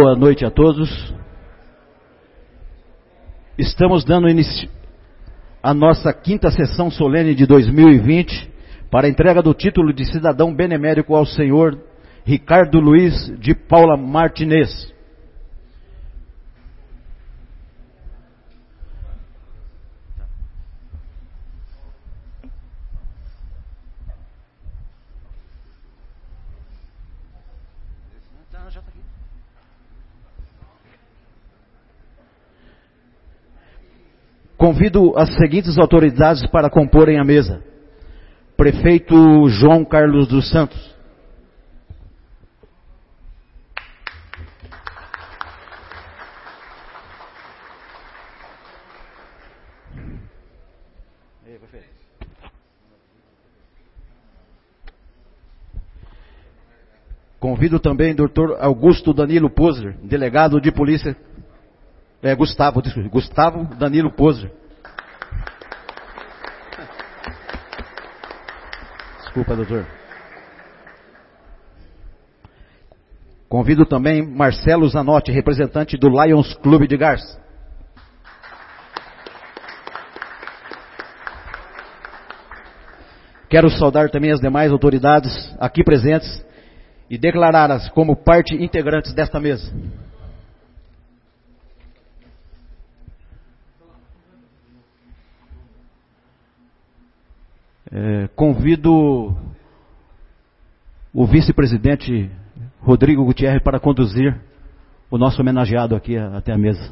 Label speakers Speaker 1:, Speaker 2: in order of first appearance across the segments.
Speaker 1: boa noite a todos. Estamos dando início à nossa quinta sessão solene de 2020 para a entrega do título de cidadão benemérito ao senhor Ricardo Luiz de Paula Martinez. Convido as seguintes autoridades para comporem a mesa. Prefeito João Carlos dos Santos. Convido também o Dr. Augusto Danilo Poser, delegado de polícia. Gustavo Danilo Poser. Desculpa, doutor. Convido também Marcelo Zanotti, representante do Lions Clube de Garça. Quero saudar também as demais autoridades aqui presentes e declará-las como parte integrantes desta mesa. Convido o vice-presidente Rodrigo Gutierrez para conduzir o nosso homenageado aqui até a mesa.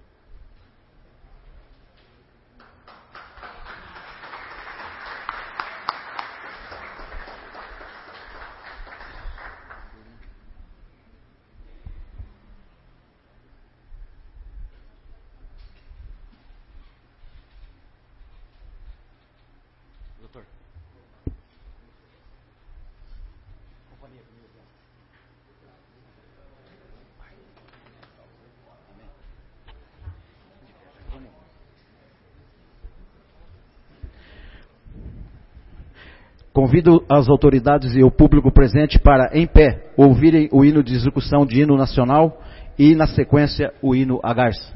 Speaker 1: Convido as autoridades e o público presente para, em pé, ouvirem o hino de execução de hino nacional e, na sequência, o hino à Garça.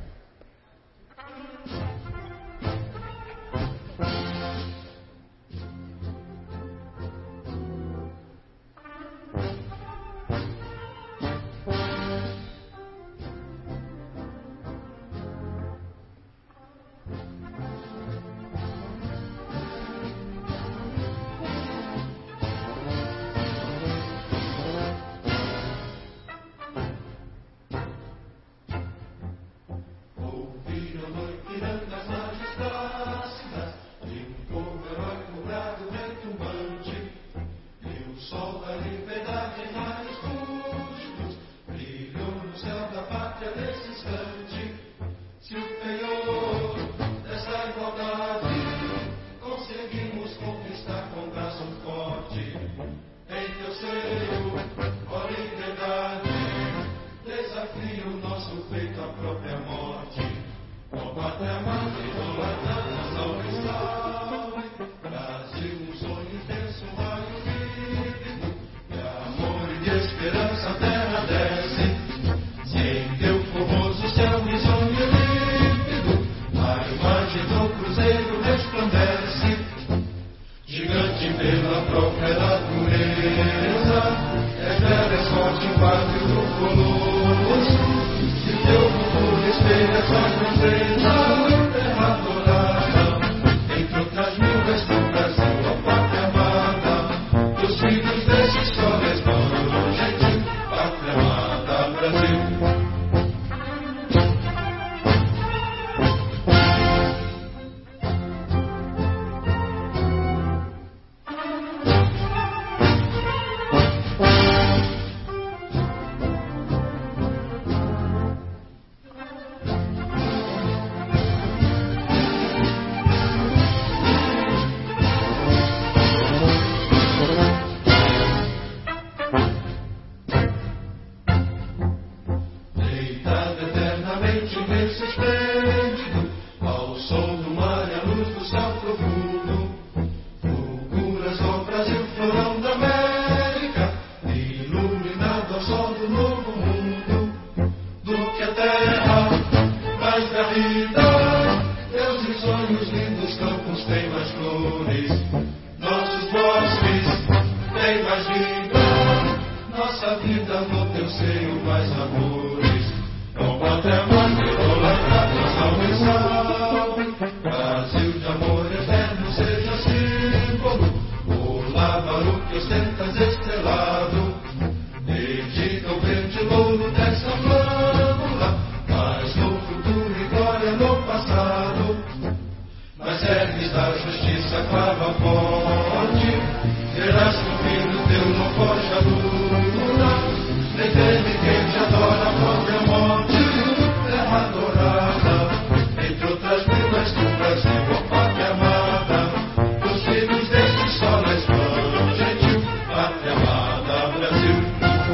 Speaker 2: campos têm mais flores, nossos bosques têm mais vida, nossa vida no teu seio mais amores. Com pátria mãe, idolatrada, salvação, Brasil de amor eterno seja símbolo, o lábaro que ostentas estrelado, e diga o verde louro dessa flâmula, mas no futuro e glória no passado. Mas ergues da justiça clava forte, verás que o filho teu não foge à luta, nem teme quem te adora a própria morte. Terra adorada, entre outras vilas do Brasil, ó pátria amada, dos filhos deste sol na Espanha, gentil, pátria amada, Brasil.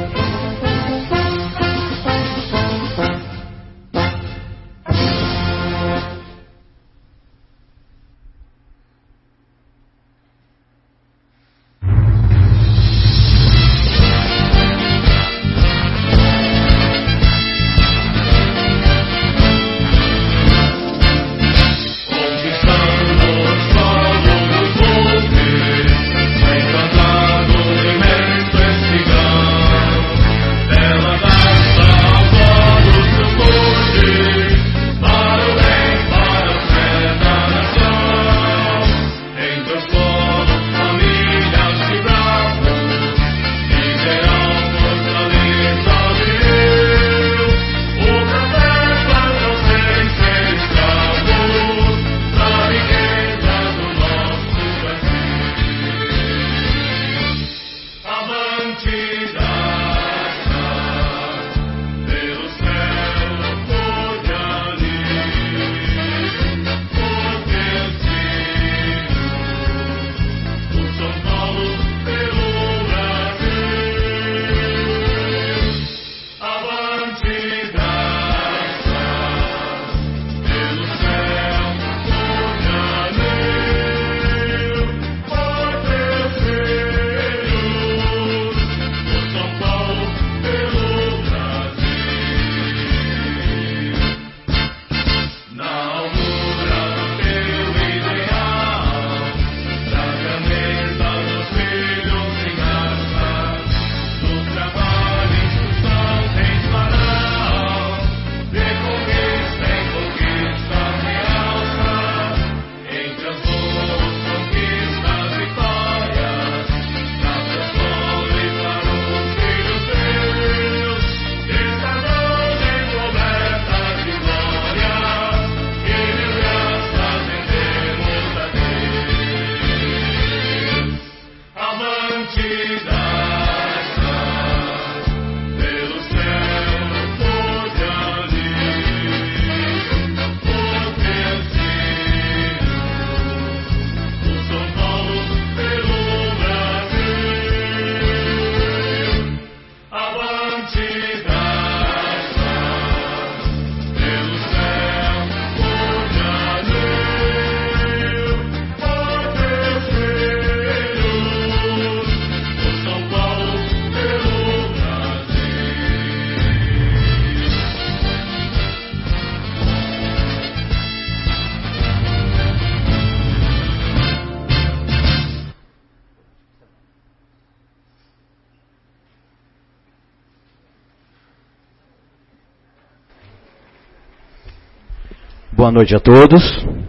Speaker 1: Boa noite a todos.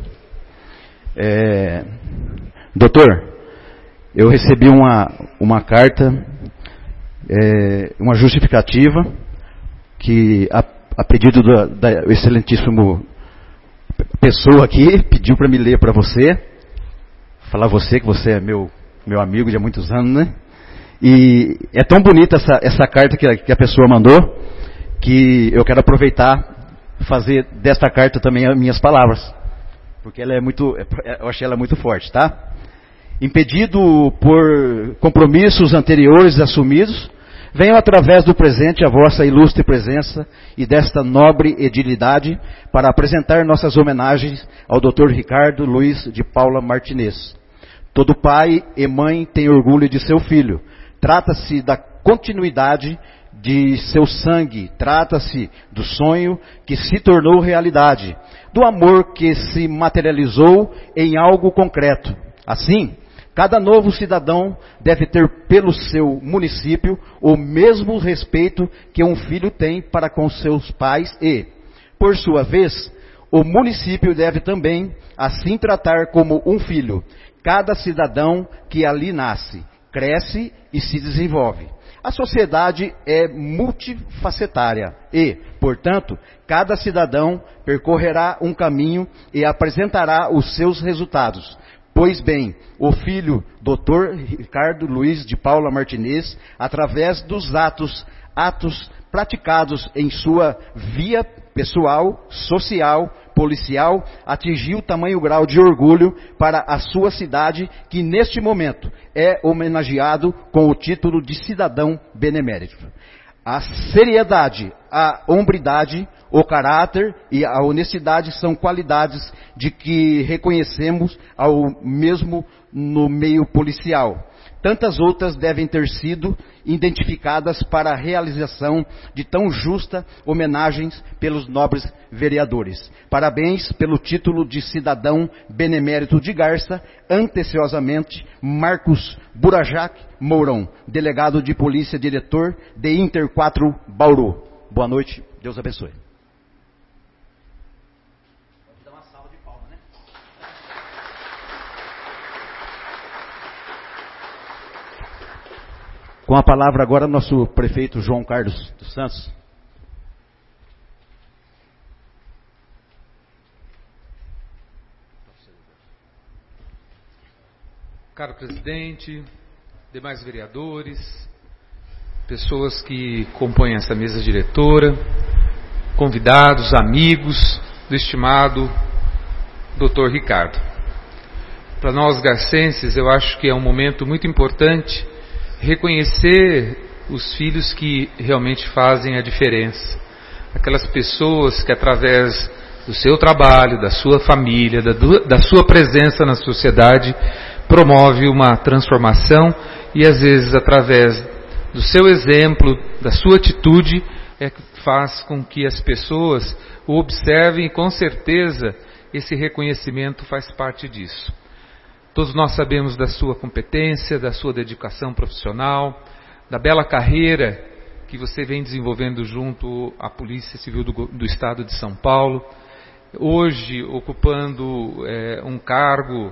Speaker 1: Doutor, eu recebi uma carta, uma justificativa, que a pedido da excelentíssimo pessoa aqui, pediu para me ler para você, falar que você é meu amigo de há muitos anos, né? E é tão bonita essa carta que a pessoa mandou, que eu quero aproveitar fazer desta carta também as minhas palavras, porque ela eu achei ela muito forte, tá? Impedido por compromissos anteriores assumidos, venho através do presente a vossa ilustre presença e desta nobre edilidade para apresentar nossas homenagens ao Dr. Ricardo Luiz de Paula Martinez. Todo pai e mãe tem orgulho de seu filho. Trata-se da continuidade de seu sangue, trata-se do sonho que se tornou realidade, do amor que se materializou em algo concreto. Assim, cada novo cidadão deve ter pelo seu município o mesmo respeito que um filho tem para com seus pais e, por sua vez, o município deve também assim tratar como um filho cada cidadão que ali nasce, cresce e se desenvolve. A sociedade é multifacetária e, portanto, cada cidadão percorrerá um caminho e apresentará os seus resultados. Pois bem, o filho Dr. Ricardo Luiz de Paula Martinez, através dos atos praticados em sua via pessoal, social, policial, atingiu tamanho grau de orgulho para a sua cidade que neste momento é homenageado com o título de cidadão benemérito. A seriedade, a hombridade, o caráter e a honestidade são qualidades de que reconhecemos ao mesmo no meio policial. Tantas outras devem ter sido identificadas para a realização de tão justa homenagens pelos nobres vereadores. Parabéns pelo título de cidadão benemérito de Garça, anteciosamente Marcos Burajac Mourão, delegado de polícia, diretor de Inter 4 Bauru. Boa noite, Deus abençoe. Com a palavra agora, nosso prefeito João Carlos dos Santos.
Speaker 3: Caro presidente, demais vereadores, pessoas que compõem essa mesa diretora, convidados, amigos do estimado Dr. Ricardo. Para nós garcenses, eu acho que é um momento muito importante reconhecer os filhos que realmente fazem a diferença. Aquelas pessoas que através do seu trabalho, da sua família, da sua presença na sociedade, promove uma transformação e às vezes através do seu exemplo, da sua atitude, faz com que as pessoas o observem e com certeza esse reconhecimento faz parte disso. Todos nós sabemos da sua competência, da sua dedicação profissional, da bela carreira que você vem desenvolvendo junto à Polícia Civil do Estado de São Paulo, hoje ocupando um cargo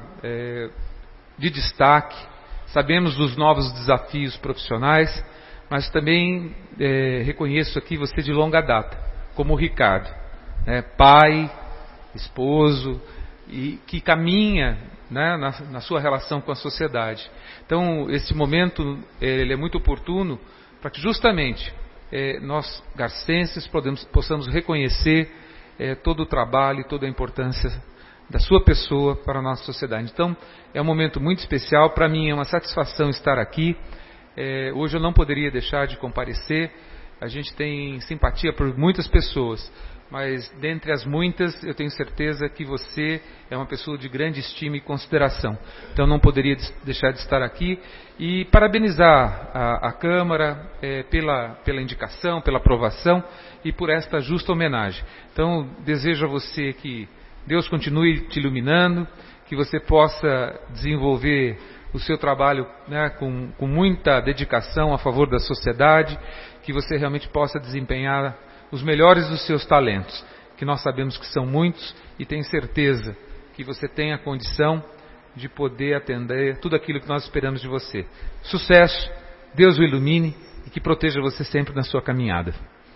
Speaker 3: de destaque. Sabemos dos novos desafios profissionais, mas também reconheço aqui você de longa data, como o Ricardo, pai, esposo, e que caminha na sua relação com a sociedade. Então, esse momento ele é muito oportuno para que justamente nós, garcenses, possamos reconhecer todo o trabalho e toda a importância da sua pessoa para a nossa sociedade. Então, é um momento muito especial. Para mim é uma satisfação estar aqui. Hoje eu não poderia deixar de comparecer. A gente tem simpatia por muitas pessoas, mas dentre as muitas, eu tenho certeza que você é uma pessoa de grande estima e consideração. Então não poderia deixar de estar aqui e parabenizar a Câmara pela indicação, pela aprovação e por esta justa homenagem. Então desejo a você que Deus continue te iluminando, que você possa desenvolver o seu trabalho com muita dedicação a favor da sociedade, que você realmente possa desempenhar os melhores dos seus talentos, que nós sabemos que são muitos, e tenho certeza que você tem a condição de poder atender tudo aquilo que nós esperamos de você. Sucesso, Deus o ilumine e que proteja você sempre na sua caminhada.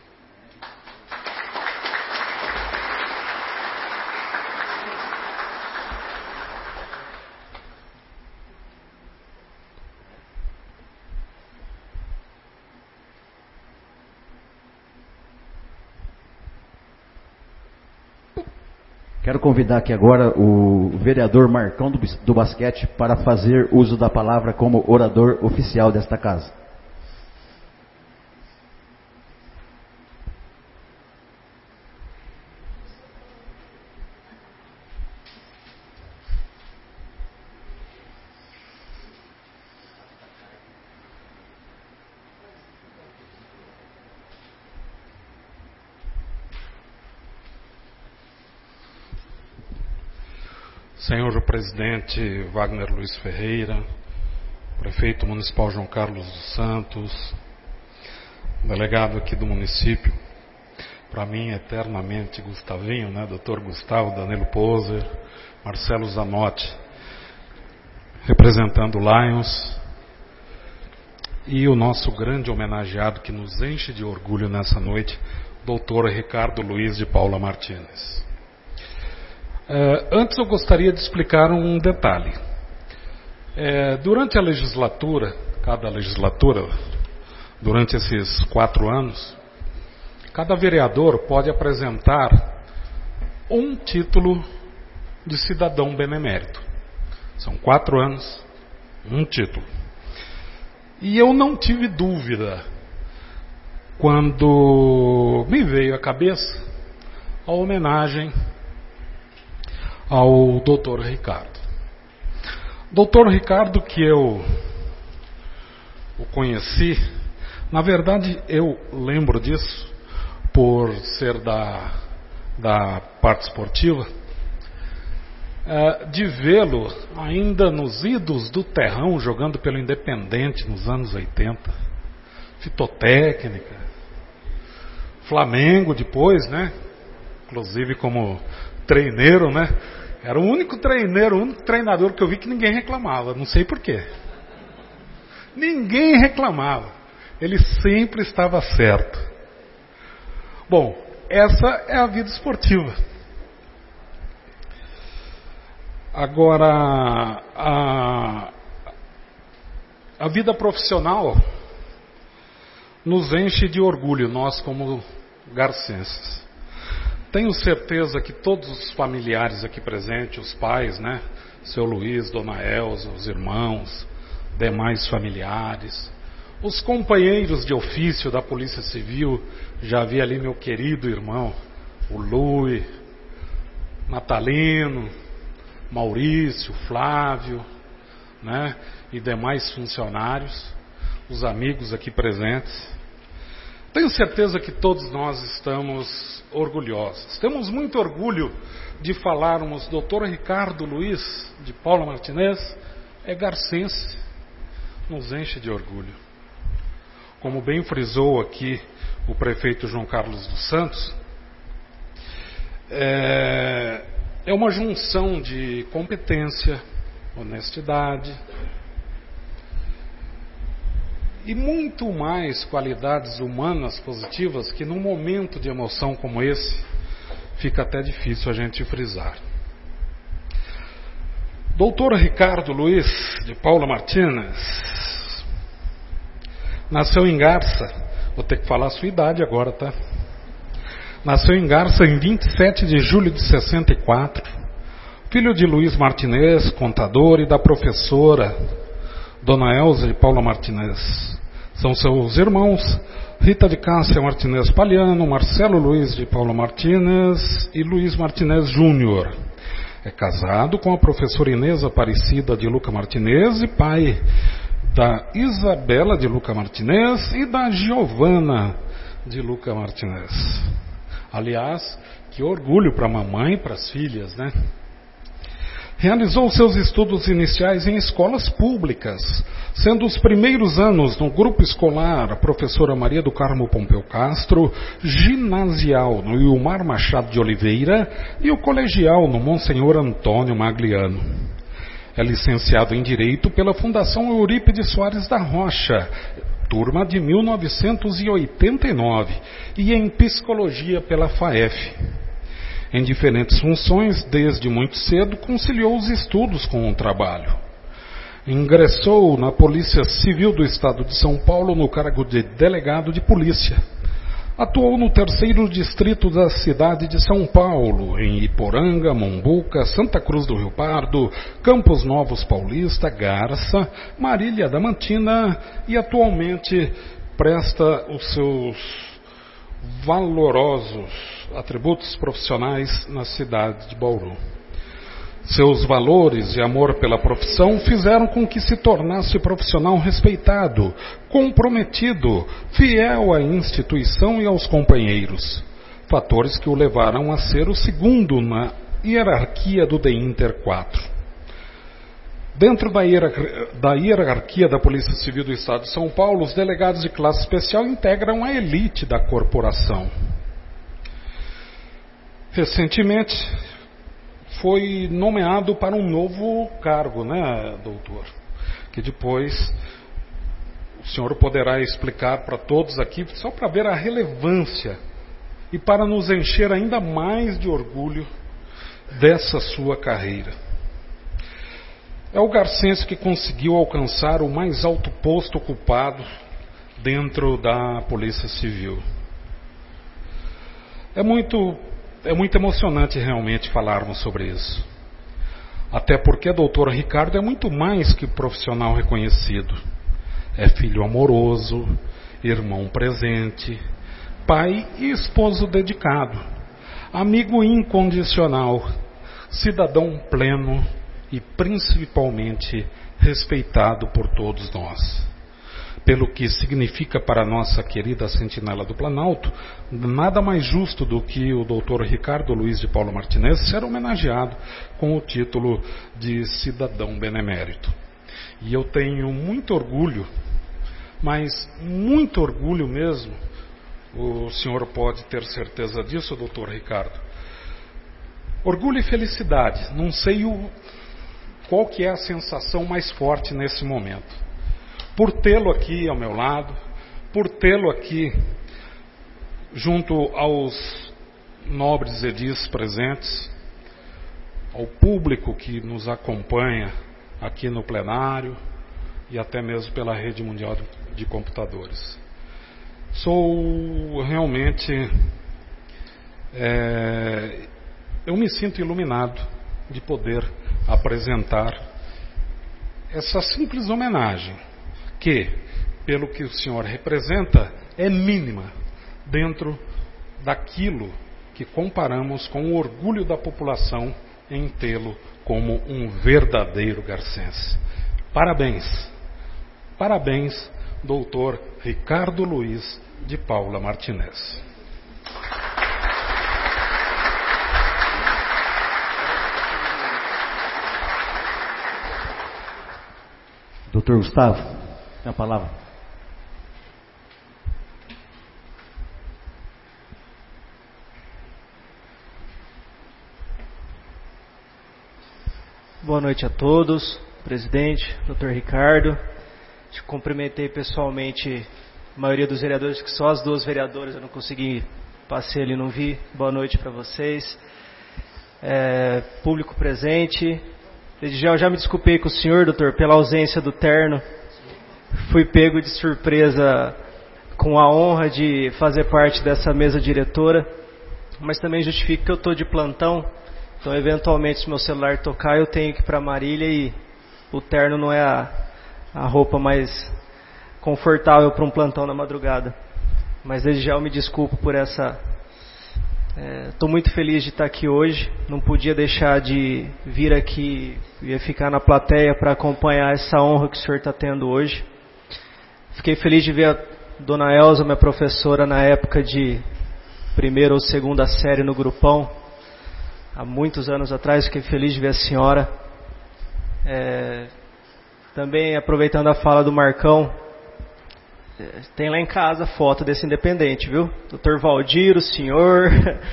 Speaker 1: Quero convidar aqui agora o vereador Marcão do Basquete para fazer uso da palavra como orador oficial desta casa.
Speaker 4: senhor presidente Wagner Luiz Ferreira, prefeito municipal João Carlos dos Santos, delegado aqui do município, para mim eternamente Gustavinho, né? Dr. Gustavo, Danilo Poser, Marcelo Zanotti, representando o Lions, e o nosso grande homenageado que nos enche de orgulho nessa noite, Dr. Ricardo Luiz de Paula Martínez. Antes eu gostaria de explicar um detalhe. Durante a legislatura, cada legislatura, durante esses 4 anos, cada vereador pode apresentar um título de cidadão benemérito. São 4 anos, um título. E eu não tive dúvida quando me veio à cabeça a homenagem ao Dr. Ricardo. Dr. Ricardo, que eu o conheci, na verdade eu lembro disso por ser da parte esportiva, de vê-lo ainda nos idos do terrão, jogando pelo Independente nos anos 80, fitotécnica, Flamengo depois, né? Inclusive como treineiro, né? Era o único treinador que eu vi que ninguém reclamava, não sei porquê. Ninguém reclamava, ele sempre estava certo. Bom, essa é a vida esportiva. Agora, a vida profissional nos enche de orgulho, nós como garcenses. Tenho certeza que todos os familiares aqui presentes, os pais, né? Seu Luiz, Dona Elza, os irmãos, demais familiares, os companheiros de ofício da Polícia Civil, já vi ali meu querido irmão, o Lui, Natalino, Maurício, Flávio, né, e demais funcionários, os amigos aqui presentes. Tenho certeza que todos nós estamos orgulhosos. Temos muito orgulho de falarmos Dr. Ricardo Luiz de Paula Martínez é garcense, nos enche de orgulho. Como bem frisou aqui o prefeito João Carlos dos Santos, é uma junção de competência, honestidade e muito mais qualidades humanas positivas que num momento de emoção como esse fica até difícil a gente frisar. Doutor Ricardo Luiz de Paula Martínez nasceu em Garça, vou ter que falar a sua idade agora, tá? Nasceu em Garça em 27 de julho de 64, filho de Luiz Martínez, contador, e da professora Dona Elza de Paula Martínez. São seus irmãos Rita de Cássia Martínez Palhano, Marcelo Luiz de Paula Martínez e Luiz Martínez Júnior. É casado com a professora Inês Aparecida de Luca Martínez e pai da Isabela de Luca Martínez e da Giovana de Luca Martínez. Aliás, que orgulho para a mamãe e para as filhas, né? Realizou seus estudos iniciais em escolas públicas, sendo os primeiros anos no grupo escolar a professora Maria do Carmo Pompeu Castro, ginasial no Ilmar Machado de Oliveira e o colegial no Monsenhor Antônio Magliano. É licenciado em Direito pela Fundação Eurípides Soares da Rocha, turma de 1989, e em Psicologia pela FAEF. Em diferentes funções, desde muito cedo, conciliou os estudos com o trabalho. Ingressou na Polícia Civil do Estado de São Paulo no cargo de delegado de polícia. Atuou no 3º Distrito da cidade de São Paulo, em Iporanga, Mombuca, Santa Cruz do Rio Pardo, Campos Novos Paulista, Garça, Marília da Mantina e atualmente presta os seus valorosos atributos profissionais na cidade de Bauru. Seus valores e amor pela profissão fizeram com que se tornasse profissional respeitado, comprometido, fiel à instituição e aos companheiros, fatores que o levaram a ser o segundo na hierarquia do DEINTER 4. Dentro da hierarquia da Polícia Civil do Estado de São Paulo, os delegados de classe especial integram a elite da corporação. Recentemente, foi nomeado para um novo cargo, né, doutor? Que depois o senhor poderá explicar para todos aqui, só para ver a relevância e para nos encher ainda mais de orgulho dessa sua carreira. É o garcense que conseguiu alcançar o mais alto posto ocupado dentro da Polícia Civil. É muito emocionante realmente falarmos sobre isso. Até porque o doutor Ricardo é muito mais que profissional reconhecido. É filho amoroso, irmão presente, pai e esposo dedicado, amigo incondicional, cidadão pleno e principalmente respeitado por todos nós. Pelo que significa para a nossa querida Sentinela do Planalto, nada mais justo do que o Dr. Ricardo Luiz de Paula Martinez ser homenageado com o título de cidadão benemérito. E eu tenho muito orgulho, mas muito orgulho mesmo, o senhor pode ter certeza disso, Dr. Ricardo. Orgulho e felicidade, não sei qual que é a sensação mais forte nesse momento. Por tê-lo aqui ao meu lado, por tê-lo aqui junto aos nobres edis presentes, ao público que nos acompanha aqui no plenário e até mesmo pela rede mundial de computadores. Sou realmente, eu me sinto iluminado de poder apresentar essa simples homenagem, que, pelo que o senhor representa, é mínima dentro daquilo que comparamos com o orgulho da população em tê-lo como um verdadeiro garcense. Parabéns, parabéns, doutor Ricardo Luiz de Paula Martinez.
Speaker 1: Doutor Gustavo, tem a palavra.
Speaker 5: Boa noite a todos, presidente, doutor Ricardo. Te cumprimentei pessoalmente a maioria dos vereadores, que só as duas vereadoras eu não consegui, passei ali, não vi. Boa noite para vocês. Público presente. Desde já eu já me desculpei com o senhor, doutor, pela ausência do terno. Fui pego de surpresa com a honra de fazer parte dessa mesa diretora, mas também justifico que eu estou de plantão, então eventualmente se meu celular tocar eu tenho que ir para Marília e o terno não é a roupa mais confortável para um plantão na madrugada. Mas desde já eu me desculpo por essa... Estou muito feliz de estar aqui hoje, não podia deixar de vir aqui, ia ficar na plateia para acompanhar essa honra que o senhor está tendo hoje. Fiquei feliz de ver a dona Elza, minha professora, na época de primeira ou segunda série no grupão, há muitos anos atrás. Fiquei feliz de ver a senhora. Também aproveitando a fala do Marcão, tem lá em casa foto desse independente, viu? Dr. Valdir, o senhor,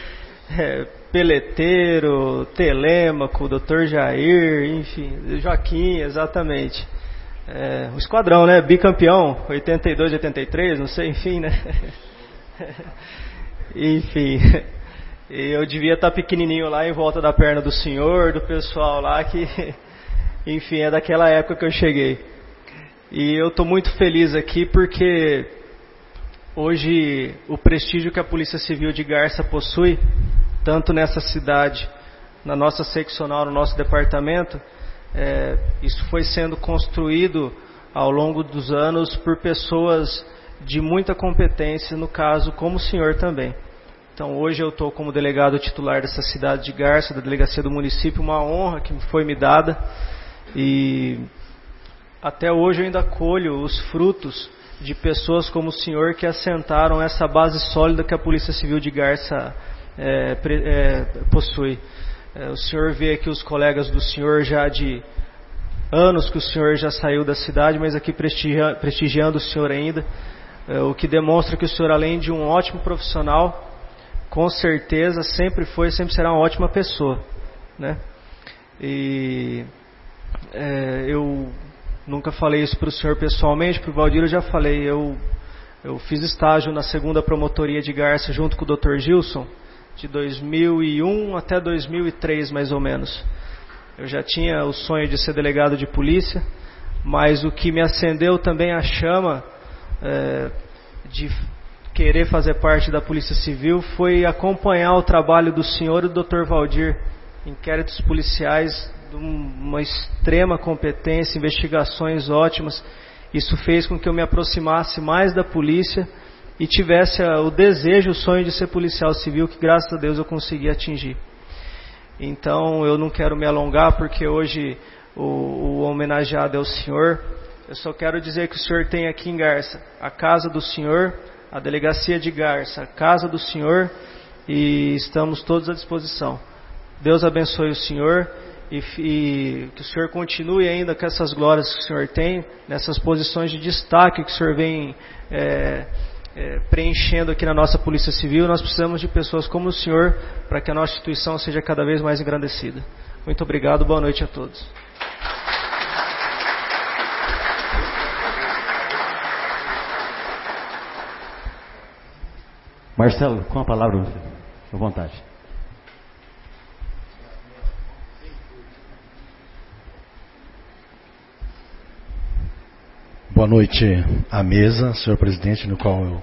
Speaker 5: Peleteiro, Telêmaco, Dr. Jair, enfim, Joaquim, exatamente. O esquadrão, né? Bicampeão, 82, 83, não sei, enfim, né? Enfim, eu devia estar pequenininho lá em volta da perna do senhor, do pessoal lá que, enfim, é daquela época que eu cheguei. E eu estou muito feliz aqui porque hoje o prestígio que a Polícia Civil de Garça possui, tanto nessa cidade, na nossa seccional, no nosso departamento, isso foi sendo construído ao longo dos anos por pessoas de muita competência, no caso, como o senhor também. Então hoje eu estou como delegado titular dessa cidade de Garça, da delegacia do município, uma honra que foi me dada, e até hoje eu ainda colho os frutos de pessoas como o senhor que assentaram essa base sólida que a Polícia Civil de Garça possui. O senhor vê aqui os colegas do senhor já de anos que o senhor já saiu da cidade, mas aqui prestigiando o senhor ainda, o que demonstra que o senhor, além de um ótimo profissional, com certeza sempre foi e sempre será uma ótima pessoa, né? E eu nunca falei isso para o senhor pessoalmente, para o Valdir eu já falei. Eu fiz estágio na 2ª Promotoria de Garça junto com o Dr. Gilson, de 2001 até 2003 mais ou menos. Eu já tinha o sonho de ser delegado de polícia, mas o que me acendeu também a chama de querer fazer parte da Polícia Civil foi acompanhar o trabalho do senhor e do Dr. Valdir, inquéritos policiais de uma extrema competência, investigações ótimas. Isso fez com que eu me aproximasse mais da polícia e tivesse o desejo, o sonho de ser policial civil, que graças a Deus eu consegui atingir. Então eu não quero me alongar, porque hoje o homenageado é o senhor. Eu só quero dizer que o senhor tem aqui em Garça a casa do senhor, a delegacia de Garça, a casa do senhor, e estamos todos à disposição. Deus abençoe o senhor e que o senhor continue ainda com essas glórias que o senhor tem, nessas posições de destaque que o senhor vem preenchendo aqui na nossa Polícia Civil. Nós precisamos de pessoas como o senhor para que a nossa instituição seja cada vez mais engrandecida. Muito obrigado, boa noite a todos.
Speaker 1: Marcelo, com a palavra, você. À vontade.
Speaker 6: Boa noite à mesa, senhor presidente, no qual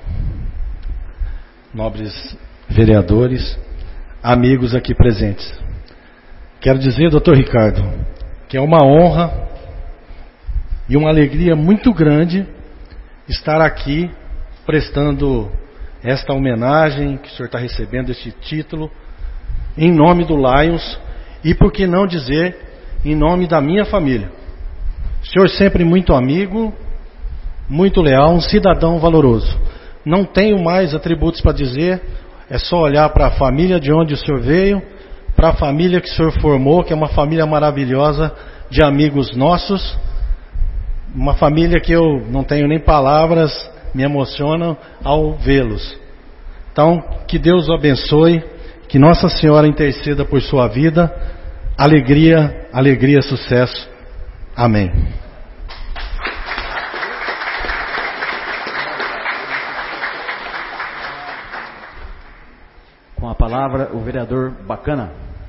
Speaker 6: nobres vereadores, amigos aqui presentes. Quero dizer, doutor Ricardo, que é uma honra e uma alegria muito grande estar aqui prestando esta homenagem que o senhor está recebendo, este título, em nome do Lions e, por que não dizer, em nome da minha família. O senhor sempre muito amigo, muito leal, um cidadão valoroso. Não tenho mais atributos para dizer, é só olhar para a família de onde o senhor veio, para a família que o senhor formou, que é uma família maravilhosa de amigos nossos, uma família que eu não tenho nem palavras, me emocionam ao vê-los. Então, que Deus o abençoe, que Nossa Senhora interceda por sua vida, alegria, alegria, sucesso. Amém.
Speaker 1: Com a palavra, o vereador Bacana.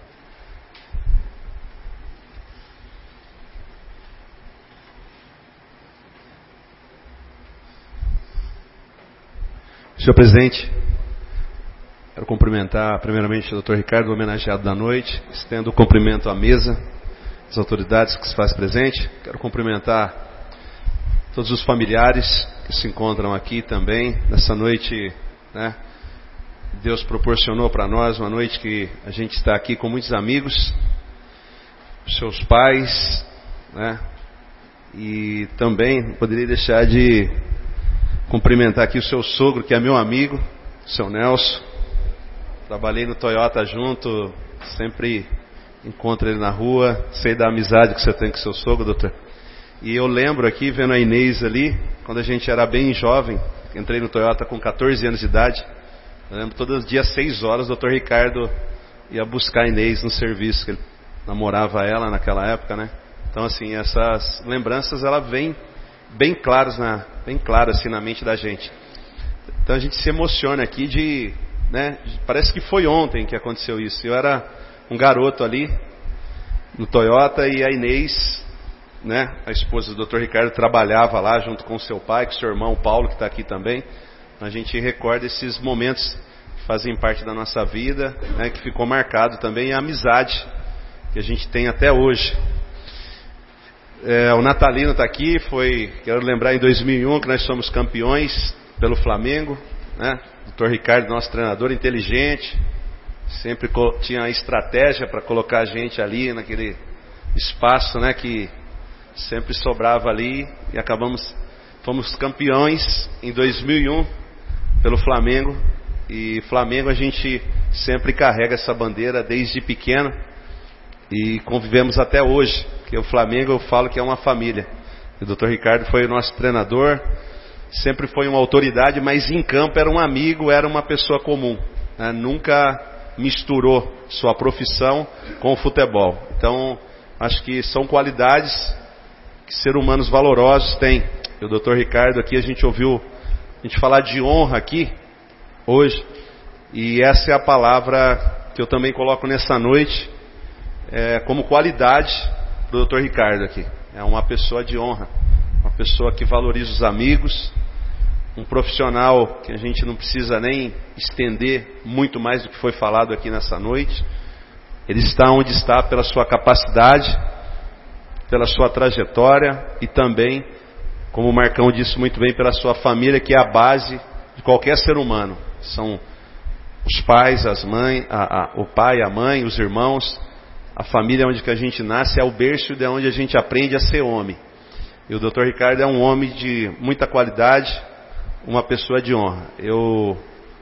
Speaker 7: Senhor presidente, quero cumprimentar primeiramente o Dr. Ricardo, homenageado da noite. Estendo o cumprimento à mesa, as autoridades que se fazem presente. Quero cumprimentar todos os familiares que se encontram aqui também nessa noite, né? Deus proporcionou para nós uma noite que a gente está aqui com muitos amigos, seus pais, né? E também não poderia deixar de cumprimentar aqui o seu sogro, que é meu amigo, o seu Nelson. Trabalhei no Toyota junto, sempre encontro ele na rua, sei da amizade que você tem com seu sogro, doutor. E eu lembro aqui, vendo a Inês ali, quando a gente era bem jovem, entrei no Toyota com 14 anos de idade. Eu lembro todos os dias, 6 horas, o Dr. Ricardo ia buscar a Inês no serviço, que ele namorava ela naquela época, né? Então, assim, essas lembranças, ela vem bem claras assim na mente da gente. Então a gente se emociona aqui parece que foi ontem que aconteceu isso. Eu era um garoto ali no Toyota e a Inês, né, a esposa do Dr. Ricardo, trabalhava lá junto com o seu pai, com o seu irmão Paulo, que está aqui também. A gente recorda esses momentos que fazem parte da nossa vida, né, que ficou marcado também a amizade que a gente tem até hoje. O Natalino está aqui, quero lembrar, em 2001 que nós somos campeões pelo Flamengo, né? O Dr. Ricardo, nosso treinador, inteligente, sempre tinha estratégia para colocar a gente ali naquele espaço, né, que sempre sobrava ali, e fomos campeões em 2001 pelo Flamengo. E Flamengo a gente sempre carrega essa bandeira desde pequeno. e convivemos até hoje, porque o Flamengo eu falo que é uma família. O Dr. Ricardo foi o nosso treinador, sempre foi uma autoridade, mas em campo era um amigo, era uma pessoa comum, né? Nunca misturou sua profissão com o futebol. Então, acho que são qualidades que seres humanos valorosos têm. E o Dr. Ricardo aqui, a gente ouviu a gente falar de honra aqui hoje, e essa é a palavra que eu também coloco nessa noite como qualidade para o Dr. Ricardo aqui. É uma pessoa de honra, uma pessoa que valoriza os amigos, um profissional que a gente não precisa nem estender muito mais do que foi falado aqui nessa noite. Ele está onde está pela sua capacidade, pela sua trajetória e também, como o Marcão disse muito bem, pela sua família, que é a base de qualquer ser humano. São os pais, as mães, o pai, a mãe, os irmãos. A família onde que a gente nasce é o berço de onde a gente aprende a ser homem. E o Dr. Ricardo é um homem de muita qualidade, uma pessoa de honra. Eu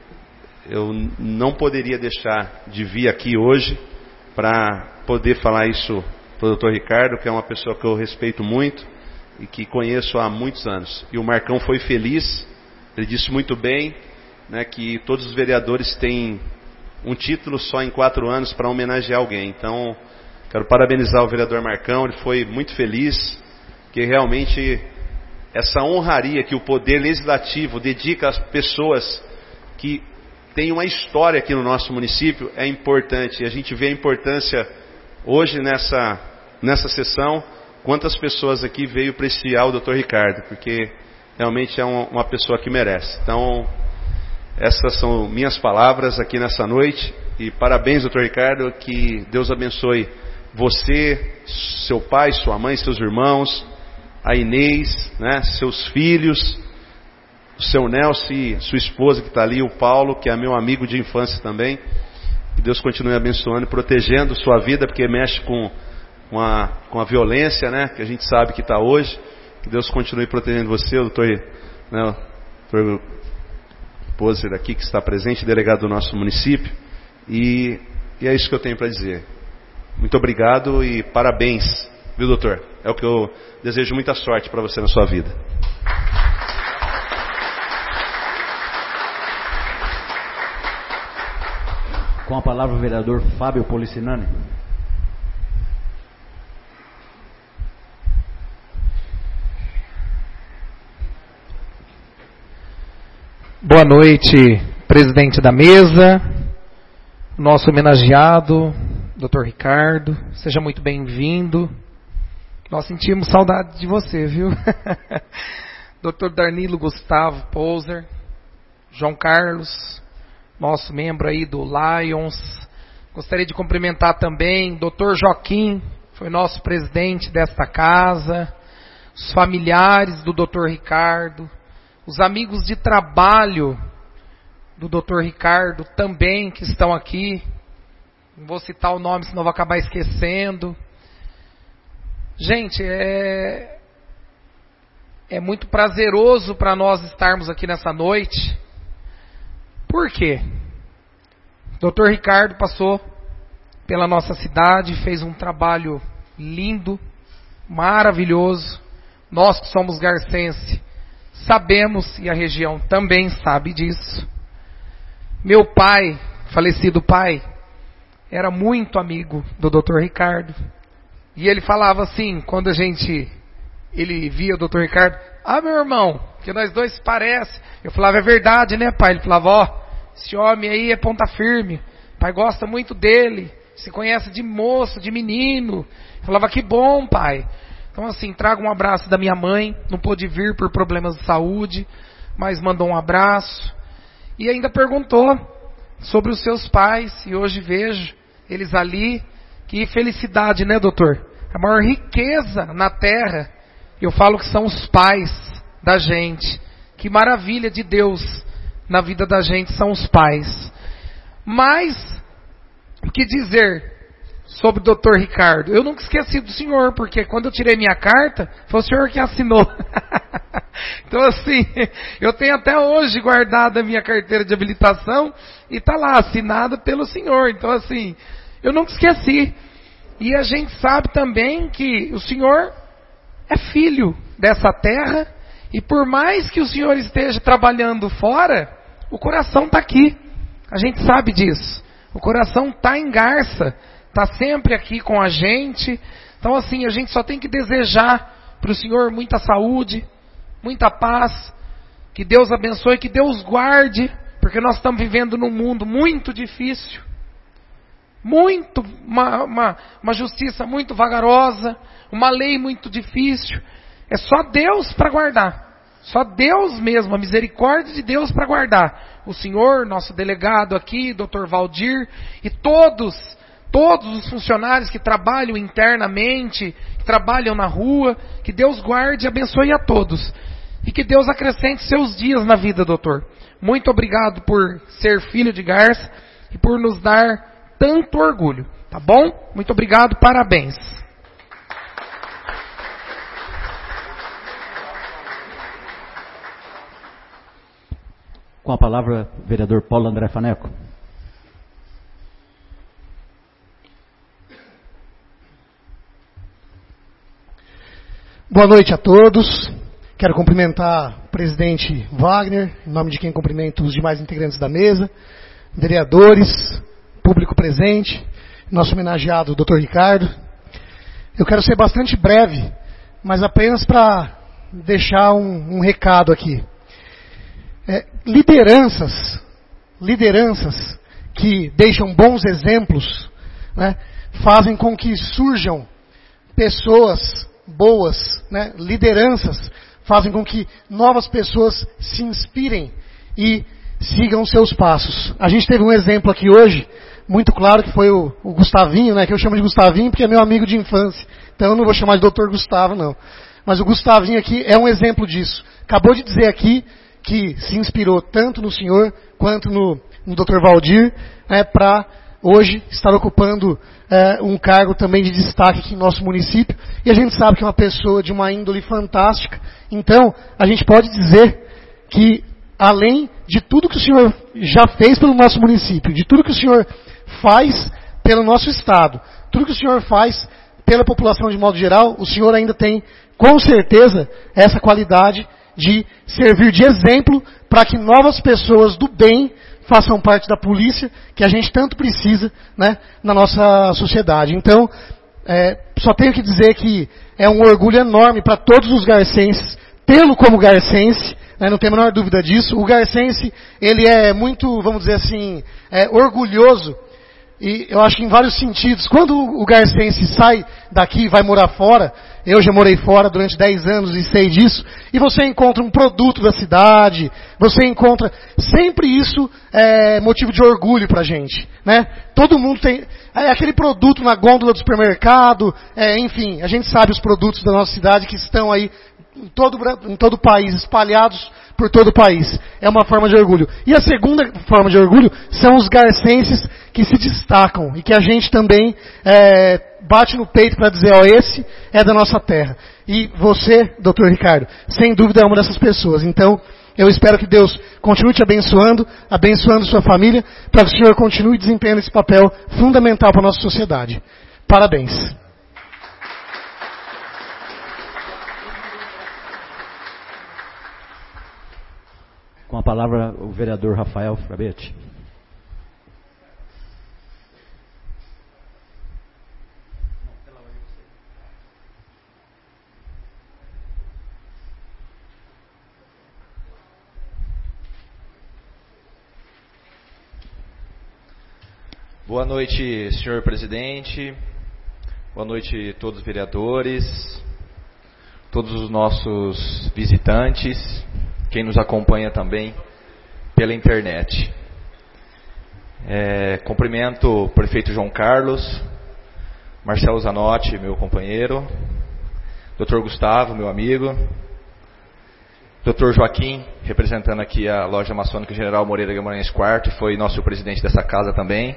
Speaker 7: não poderia deixar de vir aqui hoje para poder falar isso para o Dr. Ricardo, que é uma pessoa que eu respeito muito e que conheço há muitos anos. E o Marcão foi feliz, ele disse muito bem, né, que todos os vereadores têm um título só em 4 anos para homenagear alguém. Então, quero parabenizar o vereador Marcão, ele foi muito feliz, que realmente essa honraria que o Poder Legislativo dedica às pessoas que têm uma história aqui no nosso município é importante. E a gente vê a importância hoje nessa sessão, quantas pessoas aqui veio prestigiar o Dr. Ricardo, porque realmente é uma pessoa que merece. Então, essas são minhas palavras aqui nessa noite. E parabéns, Dr. Ricardo, que Deus abençoe você, seu pai, sua mãe, seus irmãos, a Inês, né, seus filhos, o seu Nelson e sua esposa que está ali, o Paulo, que é meu amigo de infância também. Que Deus continue abençoando e protegendo sua vida, porque mexe com a violência, né, que a gente sabe que está hoje. Que Deus continue protegendo você, o doutor Poser aqui, que está presente, delegado do nosso município. E é isso que eu tenho para dizer. Muito obrigado e parabéns, viu, doutor? É o que eu desejo, muita sorte para você na sua vida.
Speaker 1: Com a palavra o vereador Fábio Policinani.
Speaker 8: Boa noite, presidente da mesa, nosso homenageado, Dr. Ricardo, seja muito bem-vindo. Nós sentimos saudade de você, viu? Dr. Darnilo Gustavo Poser, João Carlos, nosso membro aí do Lions. Gostaria de cumprimentar também Dr. Joaquim, foi nosso presidente desta casa, os familiares do Dr. Ricardo, os amigos de trabalho do Dr. Ricardo também que estão aqui. Não vou citar o nome, senão vou acabar esquecendo. Gente, é muito prazeroso para nós estarmos aqui nessa noite. Por quê? O Dr. Ricardo passou pela nossa cidade, fez um trabalho lindo, maravilhoso. Nós que somos garcense sabemos, e a região também sabe disso. Meu pai, falecido pai, era muito amigo do Dr. Ricardo. E ele falava assim, quando ele via o Dr. Ricardo, meu irmão, que nós dois parece. Eu falava, é verdade, né, pai? Ele falava, esse homem aí é ponta firme. O pai gosta muito dele, se conhece de moço, de menino. Eu falava, que bom, pai. Então assim, traga um abraço da minha mãe, não pôde vir por problemas de saúde, mas mandou um abraço. E ainda perguntou sobre os seus pais, e hoje vejo eles ali. Que felicidade, né, doutor? A maior riqueza na terra, eu falo que são os pais da gente. Que maravilha de Deus na vida da gente são os pais. Mas, o que dizer sobre o Dr. Ricardo? Eu nunca esqueci do senhor, porque quando eu tirei minha carta, foi o senhor que assinou. Então assim, eu tenho até hoje guardada a minha carteira de habilitação e está lá, assinada pelo senhor. Então assim, eu nunca esqueci. E a gente sabe também que o Senhor é filho dessa terra, e por mais que o Senhor esteja trabalhando fora, o coração está aqui. A gente sabe disso. O coração está em Garça, está sempre aqui com a gente. Então assim, a gente só tem que desejar para o Senhor muita saúde, muita paz, que Deus abençoe, que Deus guarde, porque nós estamos vivendo num mundo muito difícil, uma justiça muito vagarosa, uma lei muito difícil. É só Deus para guardar, só Deus mesmo, a misericórdia de Deus para guardar. O senhor, nosso delegado aqui, Dr. Valdir, e todos os funcionários que trabalham internamente, que trabalham na rua, que Deus guarde e abençoe a todos. E que Deus acrescente seus dias na vida, doutor. Muito obrigado por ser filho de Garça e por nos dar tanto orgulho, tá bom? Muito obrigado, parabéns.
Speaker 1: Com a palavra, o vereador Paulo André Faneco.
Speaker 9: Boa noite a todos. Quero cumprimentar o presidente Wagner, em nome de quem cumprimento os demais integrantes da mesa, vereadores, público presente, nosso homenageado Dr. Ricardo. Eu quero ser bastante breve, mas apenas para deixar um recado aqui. Lideranças que deixam bons exemplos, né, fazem com que surjam pessoas boas, né, lideranças fazem com que novas pessoas se inspirem e sigam seus passos. A gente teve um exemplo aqui hoje, muito claro, que foi o Gustavinho, né, que eu chamo de Gustavinho porque é meu amigo de infância, então eu não vou chamar de Dr. Gustavo, não. Mas o Gustavinho aqui é um exemplo disso. Acabou de dizer aqui que se inspirou tanto no senhor quanto no Dr. Valdir, né, para hoje estar ocupando um cargo também de destaque aqui em nosso município. E a gente sabe que é uma pessoa de uma índole fantástica. Então, a gente pode dizer que, além de tudo que o senhor já fez pelo nosso município, de tudo que o senhor faz pelo nosso estado, tudo que o senhor faz pela população de modo geral, o senhor ainda tem, com certeza, essa qualidade de servir de exemplo para que novas pessoas do bem façam parte da polícia, que a gente tanto precisa, né, na nossa sociedade. Então, só tenho que dizer que é um orgulho enorme para todos os garcenses, tê-lo como garcense, né, não tem a menor dúvida disso. O garcense, ele é muito, vamos dizer assim, orgulhoso, e eu acho que em vários sentidos. Quando o garcense sai daqui e vai morar fora, eu já morei fora durante 10 anos e sei disso, e você encontra um produto da cidade, você encontra, sempre isso é motivo de orgulho pra gente, né? Todo mundo tem, aquele produto na gôndola do supermercado, enfim, a gente sabe os produtos da nossa cidade que estão aí em todo o país, espalhados por todo o país. É uma forma de orgulho. E a segunda forma de orgulho são os garcenses que se destacam e que a gente também bate no peito para dizer, ó, esse é da nossa terra. E você, Dr. Ricardo, sem dúvida é uma dessas pessoas. Então, eu espero que Deus continue te abençoando, abençoando sua família, para que o senhor continue desempenhando esse papel fundamental para a nossa sociedade. Parabéns.
Speaker 1: Com a palavra, o vereador Rafael Frabetti.
Speaker 10: Boa noite, senhor presidente. Boa noite a todos os vereadores, todos os nossos visitantes, quem nos acompanha também pela internet. Cumprimento o prefeito João Carlos, Marcelo Zanotti, meu companheiro, Dr. Gustavo, meu amigo, Dr. Joaquim, representando aqui a loja maçônica General Moreira Guimarães IV, foi nosso presidente dessa casa também.